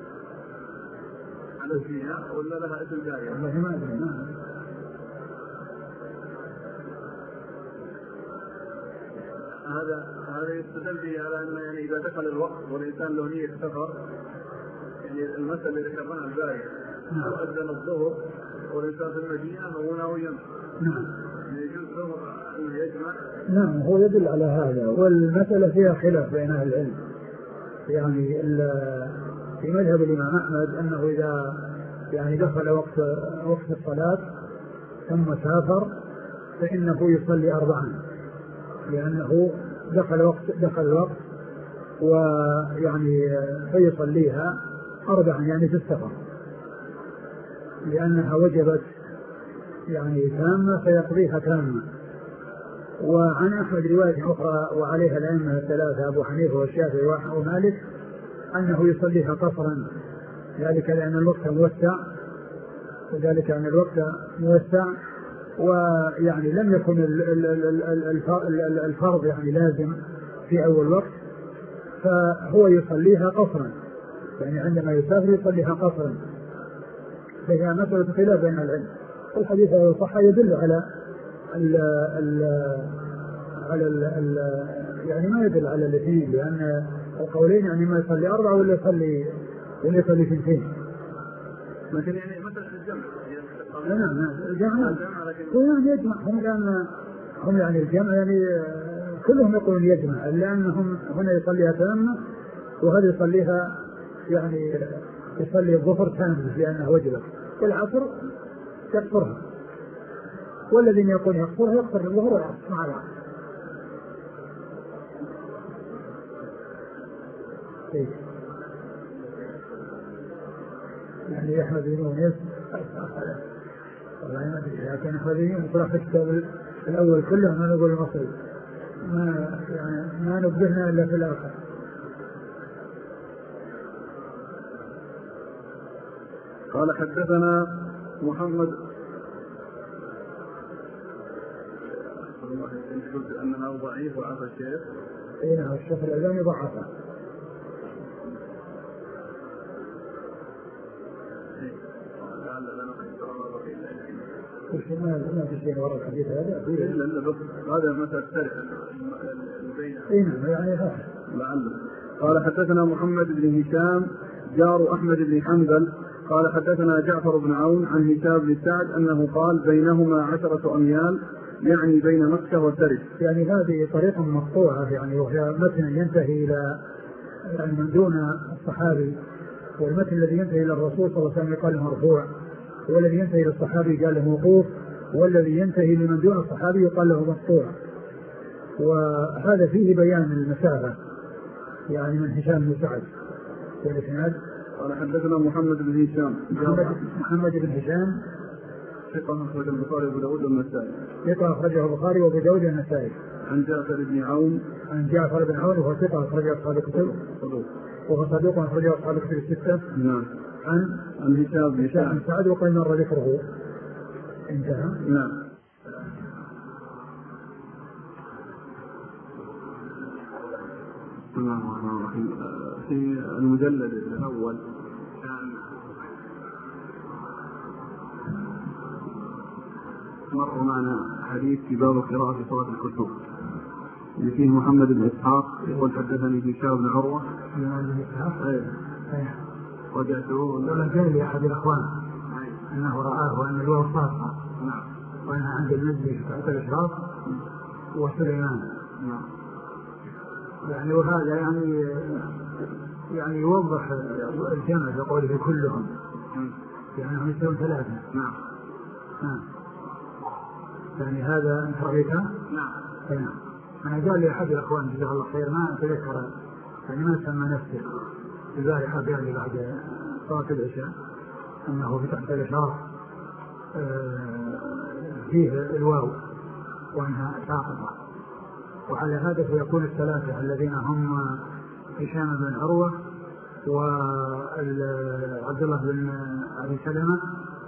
على فيها ولا لها اسم ثاني؟ والله ما أدري. هذا يستدل به على أن يعني إذا دخل الوقت والإنسان له نية سفر، يعني المسألة اللي ذكرناها البارحة لو أذن الظهر والإنسان في المدينة وهو ناوي يمشي، يجوز نعم هو يدل على هذا، والمسألة فيها خلاف بين أهل العلم. يعني في مذهب الإمام أحمد أنه إذا يعني دخل وقت الصلاة ثم سافر فإنه يصلي 4، لأنه دخل الوقت ويعني فيصليها 4 يعني في السفر، لأنها وجبت يعني تامة فيقضيها تامة. وعن أحمد رواية أخرى وعليها الأئمة الثلاثة أبو حنيفة والشافعي ومالك أنه يصليها قصرا، ذلك لأن الوقت موسع، ويعني لم يكن الفرض يعني لازم في أول وقت، فهو يصليها قصرا، يعني عندما يسافر يصليها قصرا. فهي مسألة خلاف بين العلم. الحديث صح يدل على يعني ما يدل على الاثنين، لأن القولين يعني ما يصلي 4 ولا يصلي 2. لكن يعني مثلا الجمع الجمع يجمع هم يعني الجمع يعني كلهم يقولون يجمع، لأنهم هنا يصليها تامة وهذا يصليها يعني يصلي الظهر تامة لأنها وجبت، والعصر يقصرها، والذين يقول يقصرها يقصر الظهر والعصر مع بعض. يعني يحمد بن يونس والله ما ادري، لكن أحمد بن يونس راح في الكتاب الأول كله ما نقول المصري، ما نبهنا إلا في الآخر. قال حدثنا محمد أنها ضعيف وعفى الشيخ. نعم الشيخ الألباني ضعفه. ما في شيء وراء الحديث هذا. هذا مثل سرق البين. يعني لعله. قال حدثنا محمد بن هشام جار أحمد بن حنبل قال حدثنا جعفر بن عون عن هشام بن سعد أنه قال بينهما 10 أميال، يعني بين مكة وترك. يعني هذه طريقة مقطوعة، يعني وهي متن ينتهي إلى يعني من دون الصحابي، والمتن الذي ينتهي إلى الرسول صلى الله عليه وسلم قال له مرفوع، والذي ينتهي إلى الصحابي قال له موقوف، والذي ينتهي لمن دون الصحابي يقال له مقطوع. وهذا فيه بيان المسافة يعني من هشام بن سعد والإسناد. قال حدثنا محمد بن هشام محمد بن هشام ثقة أخرجه البخاري وأبو داود والنسائي. ثقة أخرجه البخاري وأبو داود والنسائي. عن جعفر بن عون وهو ثقة أخرجه أصحاب الكتب. وهو صدوق أخرجه أصحاب الكتب الستة. نعم. عن هشام بن سعد وقال مر ذكره انتهى. نعم. بسم الله الرحمن الرحيم. في المجلد الأول كان مر معنا حديث في باب قراءة صلاة الكسوف اللي فيه محمد بن إسحاق يقول حدثني هشام بن عروة. وجدته ولا قال لي أحد الأخوان أنه رآه وأن الواو صافة. نعم. وأنها عند المجلس تحت الإشراف وسليمان. نعم. يعني وهذا يعني يوضح الجمع في قوله كلهم، يعني هم يسوون 3. نعم. يعني هذا انت رأيته؟ نعم. أنا قال لي أحد الأخوان جزاه الله خير ما أتذكر يعني ما سمى نفسه البارحة قال لي بعد صلاة العشاء أنه في تحت الإشراف فيه الواو وأنها ساقطة. وعلى هذا فيكون 3 الذين هم هشام بن عروة وعبد الله بن أبي سلمة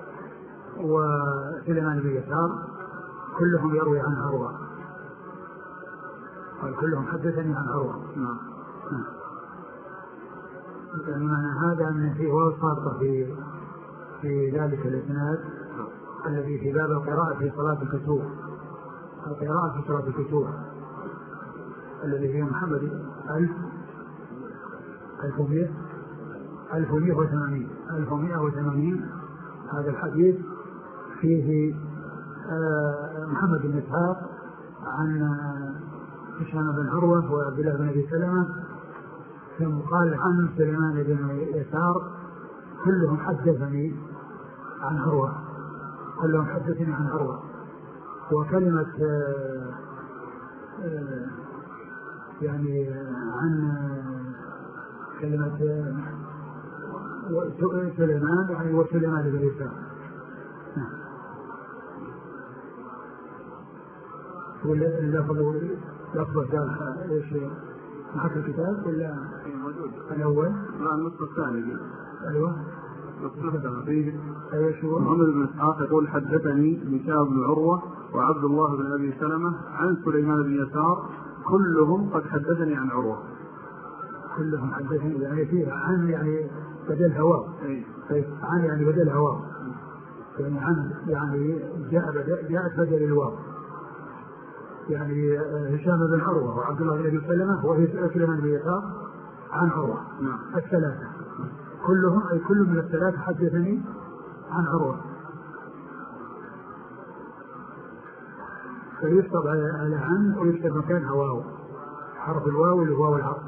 وسليمان بن يسار كلهم يروي عن عروة، قال كلهم حدثني عن عروة. يعني معنى هذا أن فيه واو صارت في ذلك الإسناد الذي في باب القراءة في صلاة الكسوف، القراءة في صلاة الكسوف الذي هي محمد 1180. هذا الحديث فيه محمد بن إسحاق عن هشام بن عروة وعبد الله بن أبي سلمة، ثم قال عن سليمان بن يسار كلهم حدثني عن عروة، كلهم حدثني عن عروة. وكلمة يعني عن كلمة سليمان يعني وسليمان بن يسار. واللفظ قال ايش معك الكتاب ولا الاول؟ لا النص الثاني. ايوه فيه محمد بن إسحاق يقول حدثني هشام بن عروة وعبد الله بن أبي سلمة عن سليمان بن يسار كلهم قد حدثني عن عروة. كلهم حدثني يعني فيها عن يعني بدل هواء. عن يعني بدل هواء، يعني عن يعني جاءت بدل الواو، يعني هشام بن عروة وعبد الله بن أبي سلمة وسليمان بن يسار عن عروة. الثلاثة كلهم أي كل من الثلاثة حدثني عن عروة. فيكتب على عن ويكتب مكانها واو، حرف الواو اللي هو واو العطف.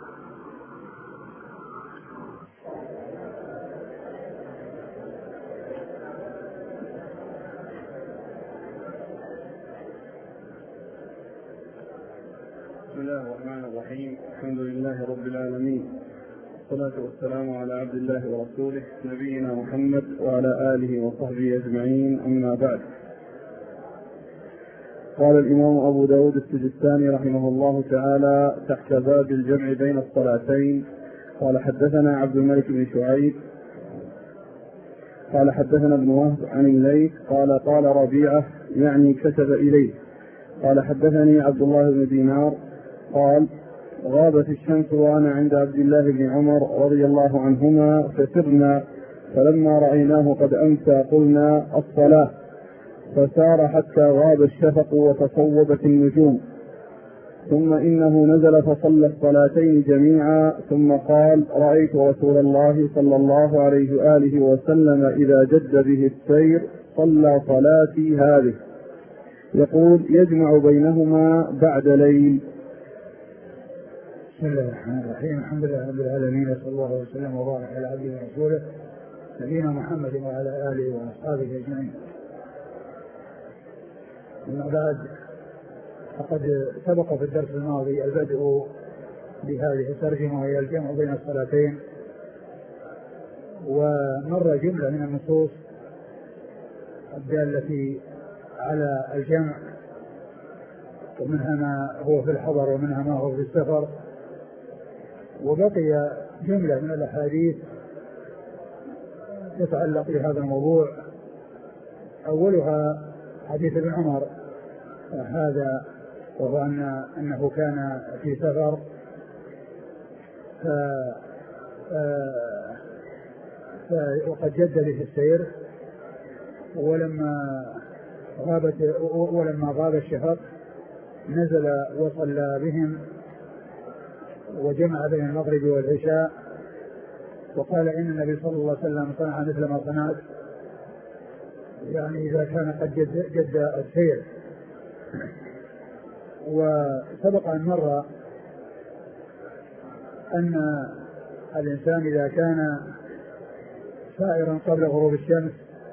بسم الله الرحمن الرحيم. الحمد لله رب العالمين، والصلاة والسلام على عبد الله ورسوله نبينا محمد وعلى آله وصحبه أجمعين، أما بعد. قال الإمام أبو داود السجستاني رحمه الله تعالى تحت باب الجمع بين الصلاتين: قال حدثنا عبد الملك بن شعيب قال حدثنا ابن وهب عن الليث قال قال ربيعة يعني كتب إليه قال حدثني عبد الله بن دينار قال غابت الشمس وأنا عند عبد الله بن عمر رضي الله عنهما فسرنا، فلما رأيناه قد أمسى قلنا الصلاة، فسار حتى غاب الشفق وتصوبت النجوم، ثم إنه نزل فصلى الصلاتين جميعا، ثم قال رأيت رسول الله صلى الله عليه وآله وسلم إذا جد به السير صلى صلاتي هذه، يقول يجمع بينهما بعد ليل. بسم الله الرحمن الرحيم. الحمد لله رب العالمين، صلى الله وسلم وبارك على عبده ورسوله نبينا محمد وعلى آله وأصحابه أجمعين. أما بعد، فقد سبق في الدرس الماضي البدء بهذه الترجمة وهي الجمع بين الصلاتين، ومر جملة من النصوص الدالة على الجمع، ومنها ما هو في الحضر ومنها ما هو في السفر، وبقي جملة من الأحاديث تتعلق بهذا الموضوع. أولها حديث ابن عمر هذا، وهو أنه كان في سفر وقد جد به السير، ولما غاب الشفق نزل وصلى بهم وجمع بين المغرب والعشاء، وقال إن النبي صلى الله عليه وسلم صنع مثل ما صنعت، يعني إذا كان قد جد السير. وسبق أن مر أن الإنسان إذا كان سائرا قبل غروب الشمس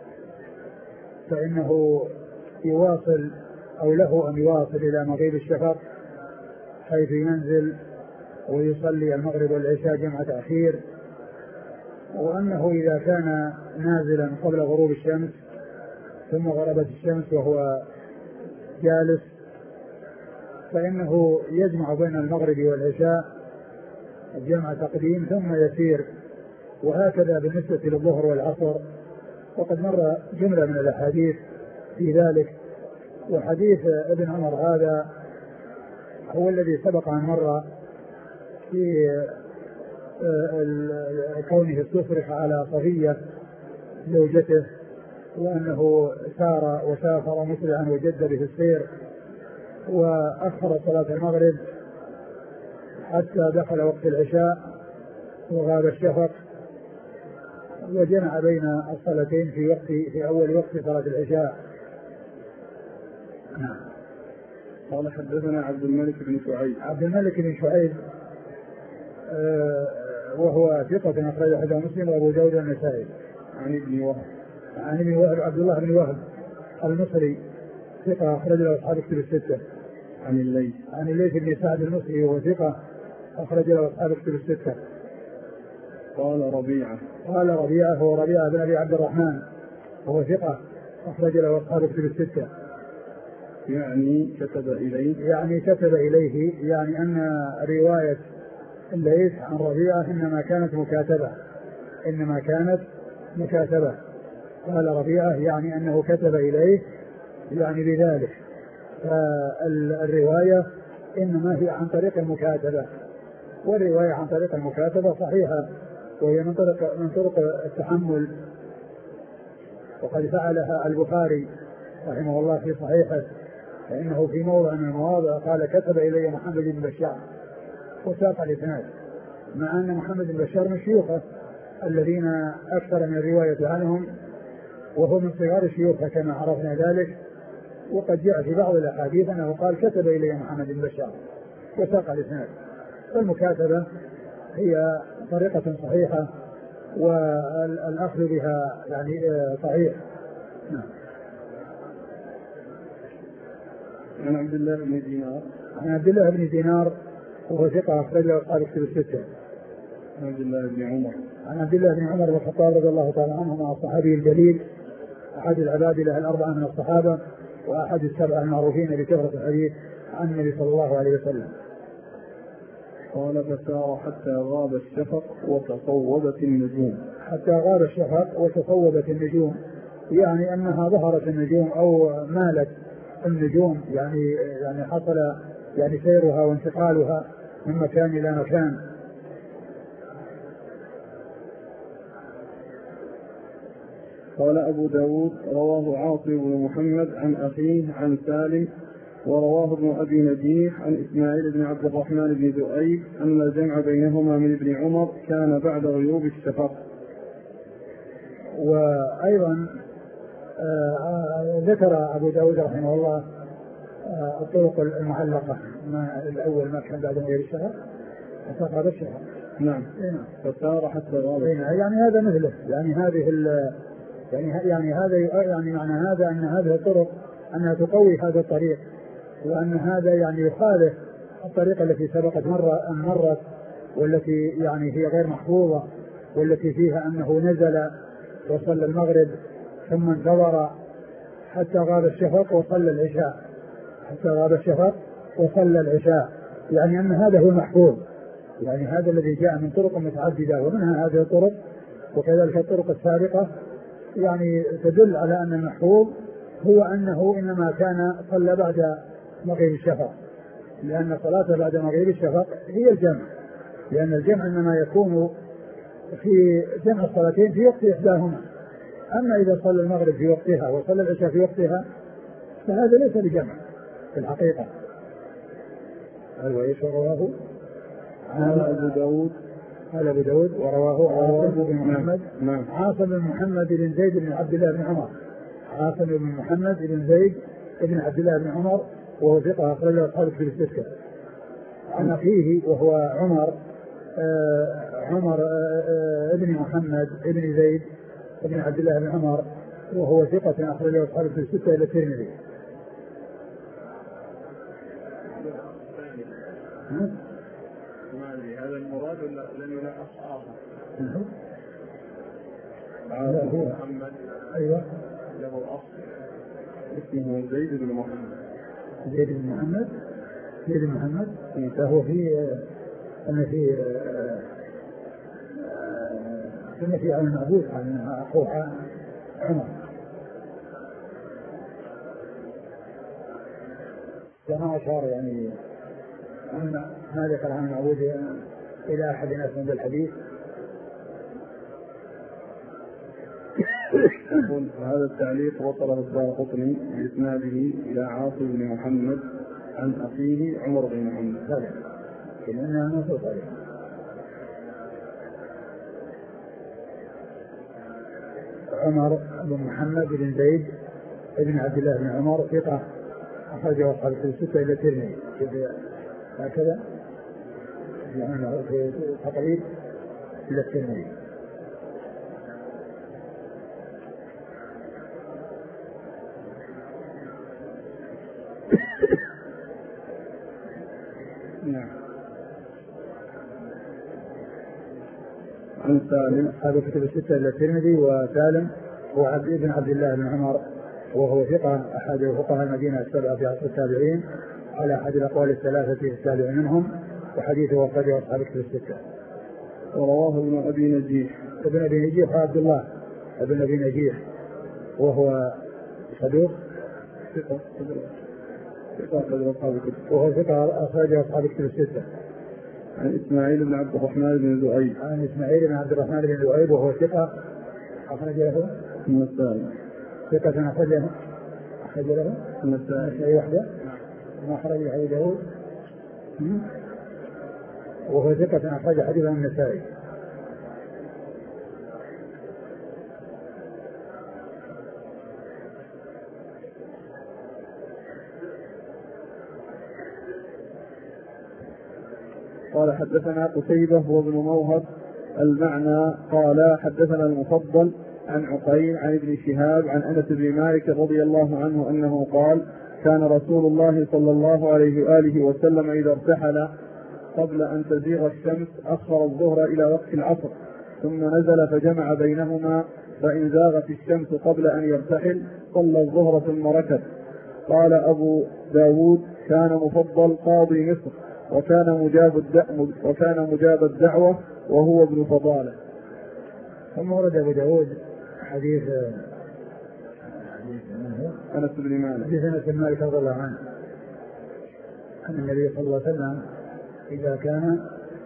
فإنه يواصل أو له أن يواصل إلى مغيب الشفق، حيث ينزل ويصلي المغرب والعشاء جمع تأخير. وأنه إذا كان نازلا قبل غروب الشمس ثم غربت الشمس وهو جالس فإنه يجمع بين المغرب والعشاء جمع تقديم ثم يسير، وهكذا بالنسبة للظهر والعصر. وقد مر جملة من الأحاديث في ذلك، وحديث ابن عمر هذا هو الذي سبق أن مر في كونه استصرخ على صفية زوجته، وأنه سار وسافر مسرعا وجد به السير، وأخر صلاة المغرب حتى دخل وقت العشاء وغاب الشفق، وجمع بين الصلاتين في أول وقت صلاة العشاء. نعم. قال حدثنا عبد الملك بن شعيب. عبد الملك بن شعيب وهو ثقة أخرج حديث مسلم وأبو داود والنسائي. عن ابن وهب. عن ابن وهب عبد الله بن وهب المصري ثقة أخرج له أصحاب كتب الستة. عن الليث. عن الليث بن سعد المصري وهو ثقة أخرج له أصحاب كتب الستة. قال ربيعة. قال ربيعة هو ربيعة بن أبي عبد الرحمن وهو ثقة أخرج له أصحاب كتب الستة. يعني كتب إليه. يعني كتب إليه يعني أن رواية الليث عن ربيعة إنما كانت مكاتبة. قال ربيعة يعني أنه كتب إليه يعني بذلك، فالرواية إنما هي عن طريق المكاتبة، والرواية عن طريق المكاتبة صحيحة وهي من طرق التحمل، وقد فعلها البخاري رحمه الله في صحيحه، فإنه في موضع من المواضع قال كتب إلي محمد بن بشار وساق الإسناد، مع أن محمد بن بشار من شيوخه الذين أكثر من الرواية عنهم، وهو من صغار شيوخه كما عرفنا ذلك. وقد جاء في بعض الأحاديث أنه قال كتب إلي محمد بن بشار وساق الإسناد. والمكاتبة هي طريقة صحيحة والأخذ بها يعني صحيح. عن عبد الله بن دينار. عن عبد الله بن دينار وهو ثقة أخرج له أصحاب كتب الستة. عن عبد الله بن عمر. عن عبد الله بن عمر بن الخطاب رضي الله تعالى عنهما الصحابي الجليل أحد العبادلة الأربعة من الصحابة وأحد السبعة المعروفين بكثرة الحديث عن النبي صلى الله عليه وسلم. قال فسار حتى غاب الشفق وتصوبت النجوم. حتى غاب الشفق وتصوبت النجوم يعني أنها ظهرت النجوم أو مالت النجوم، يعني حصل يعني سيرها وانتقالها من مكان إلى مكان. قال أبو داود رواه عاصم بن محمد عن أخيه عن سالم، ورواه ابن أبي نجيح عن إسماعيل بن عبد الرحمن بن ذؤيب أن الجمع بينهما من ابن عمر كان بعد غيوب الشفق. وأيضا ذكر أبو داود رحمه الله الطرق المعلقة، الأول ما كان بعد غير الشفق وسقط الشفق. نعم. فسار حتى غاب. يعني هذا مثله، يعني هذه يعني هذا يعني معنى هذا أن هذه الطرق أنها تقوي هذا الطريق، وأن هذا يعني يخالف الطريقة التي سبقت مرت والتي يعني هي غير محفوظة، والتي فيها أنه نزل وصلى المغرب ثم انتظر حتى غاب الشفق وصلى العشاء، يعني أن هذا هو المحفوظ، يعني هذا الذي جاء من طرق متعددة ومنها هذه الطرق وكذلك الطرق السابقة، يعني تدل على أن المحفوظ هو أنه إنما كان صلى بعد مغيب الشفق، لأن صلاة بعد مغيب الشفق هي الجمع، لأن الجمع إنما يكون في جمع الصلاتين في وقت إحداهما. أما إذا صلى المغرب في وقتها وصلى العشاء في وقتها فهذا ليس بجمع في الحقيقة. رواه أبو داود ورواه عاصم بن محمد. عاصم بن محمد بن زيد بن عبد الله بن عمر. عاصم بن محمد بن زيد بن عبد الله بن عمر وهو ثقة أخرج أصحاب الكتب الستة. عن أخيه وهو عمر ابن محمد ابن زيد ابن عبد الله بن عمر وهو ثقة أخرج أصحاب الكتب الستة إلى الترمذي. هذا المراد ولا لم يلاحظ آخر؟ هو محمد. أيوة. له أخ اسمه زيد بن محمد. زيد بن محمد فهو في عن المعبود عن أخوه عمر. كما أشار يعني أن مالك عن المعبود إلى أحد أسند الحديث. هذا التعليق وصله الدارقطني بإسناده إلى عاصم بن محمد عن أخيه عمر بن محمد. هذا لأنها نصوص عليه. عمر بن محمد بن زيد بن عبد الله بن عمر ثقة أخرجه أصحاب الكتب الستة إلا الترمذي هكذا يعني في تقريب إلا الترمذي. نعم. عن سالم أصحاب الكتب الستة إلا الترمذي. وسالم هو ابن عبد الله بن عمر وهو ثقة أحد فقهاء المدينة السبعة في عصر التابعين على أحد الأقوال الثلاثة في السابع منهم، وحديثه أخرجه أصحاب الكتب الستة. ورواه ابن أبي نجيح. ابن أبي نجيح عبد الله ابن أبي نجيح وهو صدوق وهو ثقة أخرجه أصحاب الكتب الستة. عن إسماعيل بن عبد الرحمن بن ذؤيب. عن إسماعيل بن عبد الرحمن بن ذؤيب وهو ثقة أخرج له النسائي. ثقة أخرج له النسائي وحده ما أخرج أبو داود وهو ثقة أخرج حديثه النسائي. قال حدثنا قتيبة وابن موهب المعنى قال حدثنا المفضل عن عقيل عن ابن شهاب عن أنس بن مالك رضي الله عنه أنه قال كان رسول الله صلى الله عليه وآله وسلم إذا ارتحل قبل أن تزيغ الشمس أخر الظهر إلى وقت العصر ثم نزل فجمع بينهما فإن زاغت الشمس قبل أن يرتحل صلى الظهر ثم ركب. قال أبو داود كان مفضل قاضي مصر وكان مجاب الدعوة وهو ابن فضالة. ثم ورد أبو داود حديث أنس بن مالك حديث أنس بن مالك رضي الله عنه أن النبي صلى الله عليه وسلم إذا كان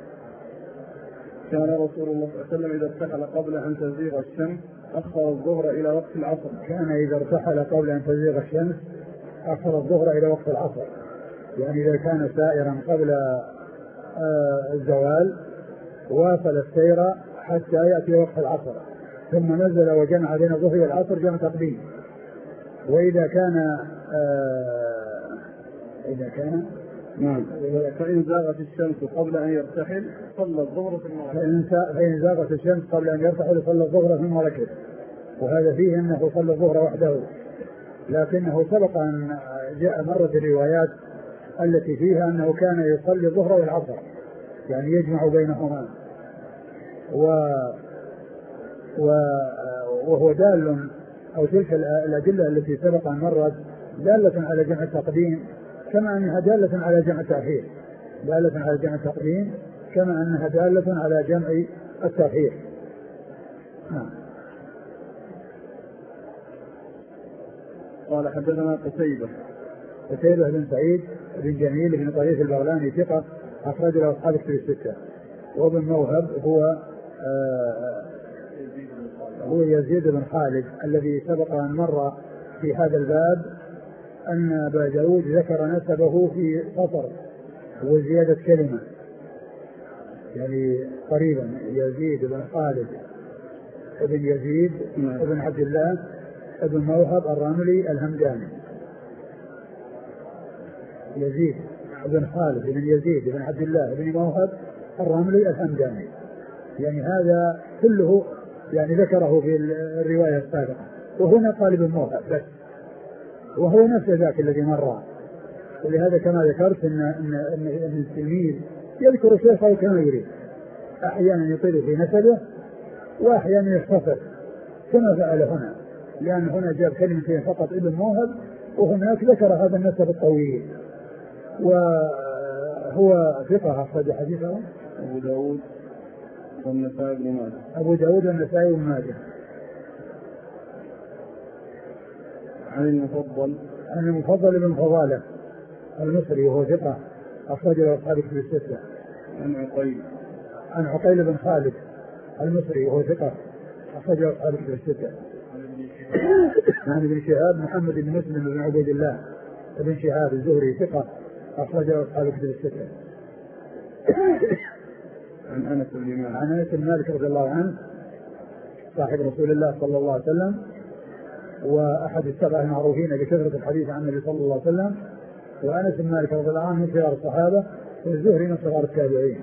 رسول الله صلى الله عليه وسلم إذا ارتحل قبل أن تزيغ الشمس أخر الظهر إلى وقت العصر. كان إذا ارتحل قبل أن تزيغ الشمس أخر الظهر إلى وقت العصر، يعني إذا كان سائرا قبل الزوال واصل السير حتى يأتي وقت العصر ثم نزل وجمع بين الظهر والعصر جمع تقديم. وإذا كان نعم فإن زاغت الشمس قبل أن يرتحل صلى الظهر ثم ركب. فإن زاغت الشمس قبل أن يرتحل صلى الظهر ثم ركب. وهذا فيه أنه صلى الظهر وحده، لكنه سبق أن جاء مرة الروايات التي فيها أنه كان يصلي الظهر والعصر يعني يجمع بينهما، وهو دال أو تلك الأدلة التي سبق أن مرت دالة على جمع التقديم كما أنها دالة على جمع التأخير، دالة على جمع التقديم كما أنها دالة على جمع التأخير. قال حدثنا قتيبة بن سعيد بن جميل بن طريف البغلاني ثقة أخرج له أصحاب الكتب الستة. وابن موهب هو يزيد بن خالد الذي سبق أن مر في هذا الباب أن أبا داود ذكر نسبه في سطر وزيادة كلمة يعني قريبا يزيد بن خالد ابن يزيد ابن عبد الله ابن موهب الراملي الهمداني. يزيد بن خالد بن يزيد بن عبد الله بن موهب الراملي الهمداني، يعني هذا كله يعني ذكره في الرواية السابقة، وهنا قال ابن موهب بس وهو نفس ذاك الذي مر. ولهذا كما ذكرت ان التلميذ يذكر شيخه كما يريد، احيانا يطيل في نسبه واحيانا يختصر كما فعل هنا، لان هنا جاب كلمتين فقط ابن موهب وهناك ذكر هذا النسب الطويل. وهو ثقة أخرج حديثه أبو داود والنسائي بن ماجه. أبو داود والنسائي بن ماجه. عن المفضل بن فضالة المصري وهو ثقة أخرج له أصحاب الكتب الستة. عن عقيل بن خالد المصري وهو ثقة أخرج له أصحاب الكتب الستة. عن ابن شهاب محمد بن مسلم بن عبيد الله ابن شهاب الزهري ثقة أخرج له أصحاب الكتب الستة. عن أنس بن مالك رضي الله عنه صاحب رسول الله صلى الله عليه وسلم وأحد السبع المعروفين بكثرة الحديث عن النبي صلى الله عليه وسلم وأنس بن مالك رضي الله عنه من صغار الصحابة، والزهري من صغار التابعين.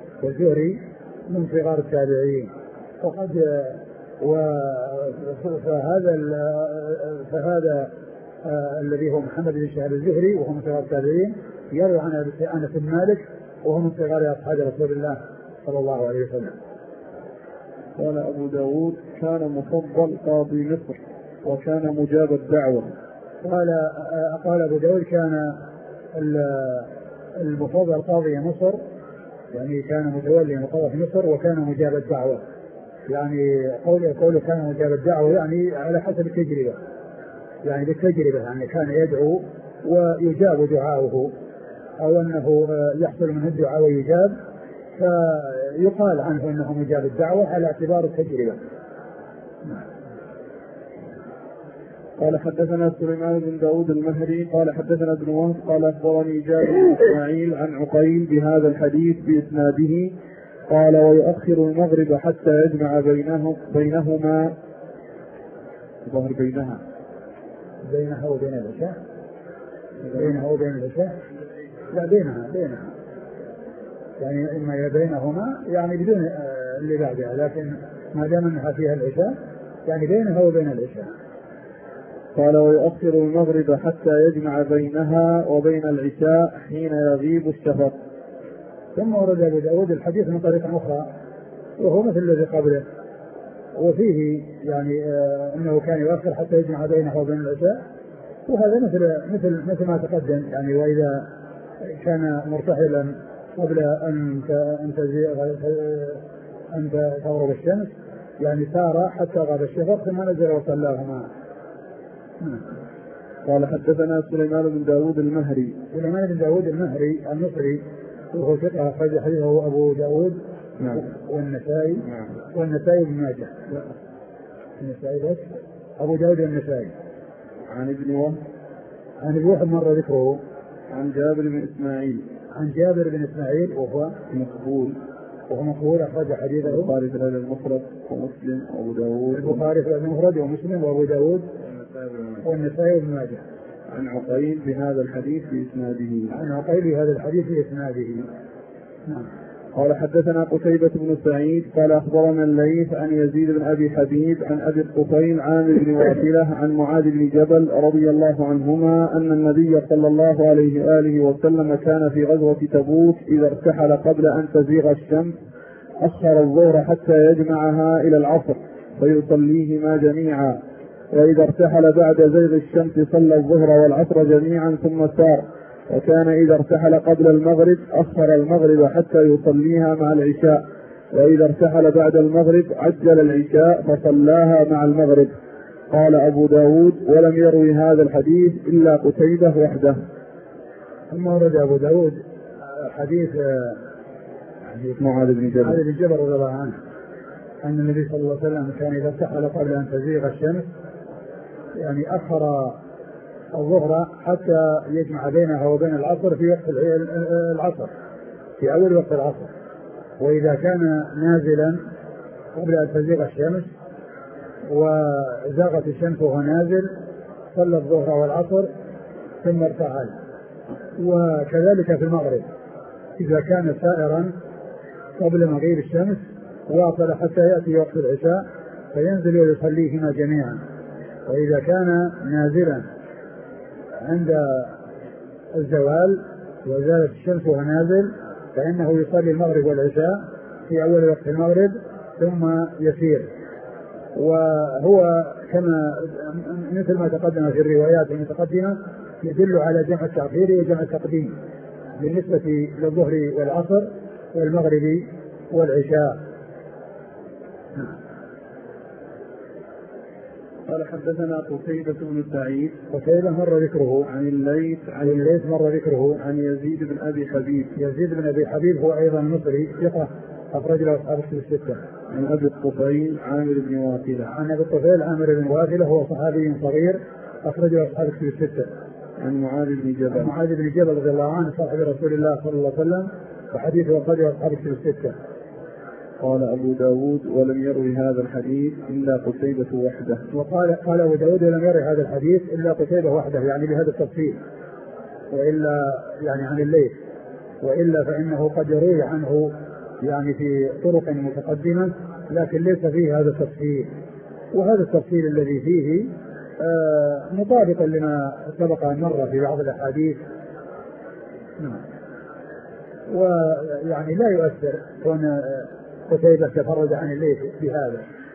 فهذا الذي هو محمد بن شهاب الزهري وهو من صغار التابعين يروي عن أنس بن مالك وهو من صغار أصحاب رسول الله صلى الله عليه وسلم. قال أبو داود كان مفضل قاضي مصر وكان مجاب الدعوة. قال أبو داود كان المفضل قاضي مصر، يعني كان متولي مقاضي مصر وكان مجاب الدعوة. يعني قوله كان مجاب الدعوة يعني على حسب التجربة، يعني بالتجربة، يعني كان يدعو ويجاب دعاؤه، أو أنه يحصل منه الدعاء ويجاب، فيقال عنه أنه مجاب الدعوة على اعتبار التجربة. قال حدثنا سليمان بن داود المهري قال حدثنا ابن وهب قال أخبرني جابر بن إسماعيل عن عقيل بهذا الحديث بإسناده قال ويؤخر المغرب حتى يجمع بينهما ظهر بينها وبين العشاء، بينها وبين العشاء، لا بينها يعني إما بينهما يعني بدون اللي بعدها، لكن ما دام أنها فيها العشاء يعني بينها وبين العشاء. قال ويؤخر المغرب حتى يجمع بينها وبين العشاء حين يغيب الشفق. ثم ورد أبو داود الحديث من طريق أخرى وهو مثل الذي قبله، وفيه يعني أنه كان يؤخر حتى يجمع بينها وبين العشاء، وهذا مثل ما تقدم، يعني وإذا كان مرتحلا قبل أن تغرب الشمس يعني سار حتى غاب الشفق ثم نزل وصلاهما. قال حدثنا سليمان بن داود المهري المصري وهو ثقة أخرج حديثه أبو داود والنسائي بن ماجه. النسائي بس أبو داود والنسائي. عن ابن وهب مر ذكره. عن جابر بن إسماعيل وهو مقبول أخرج حديثه البخاري في هذا المفرد ومسلم وأبو داود. البخاري في هذا المفرد ومسلم وأبو داود والنسائي بن ماجه. عن عقيل بهذا الحديث بإسناده. نعم. قال حدثنا قتيبة بن سعيد قال أخبرنا الليث عن يزيد بن أبي حبيب عن أبي الطفيل عامر بن واثلة عن معاذ بن جبل رضي الله عنهما أن النبي صلى الله عليه وآله وسلم كان في غزوة تبوك إذا ارتحل قبل أن تزيغ الشمس أخر الظهر حتى يجمعها إلى العصر فيصليهما جميعا، وإذا ارتحل بعد زيغ الشمس صلى الظهر والعصر جميعا ثم سار، وكان إذا ارتحل قبل المغرب أخر المغرب حتى يصليها مع العشاء، وإذا ارتحل بعد المغرب عجل العشاء فصلاها مع المغرب. قال أبو داود ولم يروي هذا الحديث إلا قتيبة وحده. ثم ورد أبو داود حديث معاذ بن جبل رضي الله عنه أن النبي صلى الله عليه وسلم كان إذا ارتحل قبل أن تزيغ الشمس يعني أخر الظهر حتى يجمع بينها وبين العصر في وقت العصر، في أول وقت العصر، وإذا كان نازلا قبل أن تزيغ الشمس وزاغت الشمس وهو نازل صلى الظهر والعصر ثم ارتحل. وكذلك في المغرب إذا كان سائرا قبل مغيب الشمس واصل حتى يأتي وقت العشاء فينزل ويصليهما جميعا، وإذا كان نازلا عند الزوال وزالت الشمس وهو نازل فإنه يصلي المغرب والعشاء في أول وقت المغرب ثم يسير. وهو كما مثل ما تقدم في الروايات المتقدمة يدل على جمع التأخير وجمع التقديم بالنسبة للظهر والعصر والمغرب والعشاء. قال حدثنا قتيبة بن سعيد مر ذكره. عن الليث مر ذكره. عن يزيد بن أبي حبيب هو أيضا مصري ثقة أخرج له أصحاب الكتب الستة. عن أبي الطفيل عامر بن واثلة هو صحابي صغير أخرج له أصحاب الكتب الستة. عن معاذ بن جبل رضي الله عنه صاحب رسول الله صلى الله عليه وسلم وحديثه أخرج له أصحاب الكتب الستة. قال أبو داود ولم يروي هذا الحديث إلا قتيبة وحده. قال أبو داود ولم يروي هذا الحديث إلا قتيبة وحده، يعني بهذا التفصيل وإلا يعني عن الليث، وإلا فإنه قد يروي عنه يعني في طرق متقدمة لكن ليس فيه هذا التفصيل، وهذا التفصيل الذي فيه مطابقا لما سبق أن مر في بعض الأحاديث. ويعني لا يؤثر كون قتيبة تفرد عن الليث بهذا.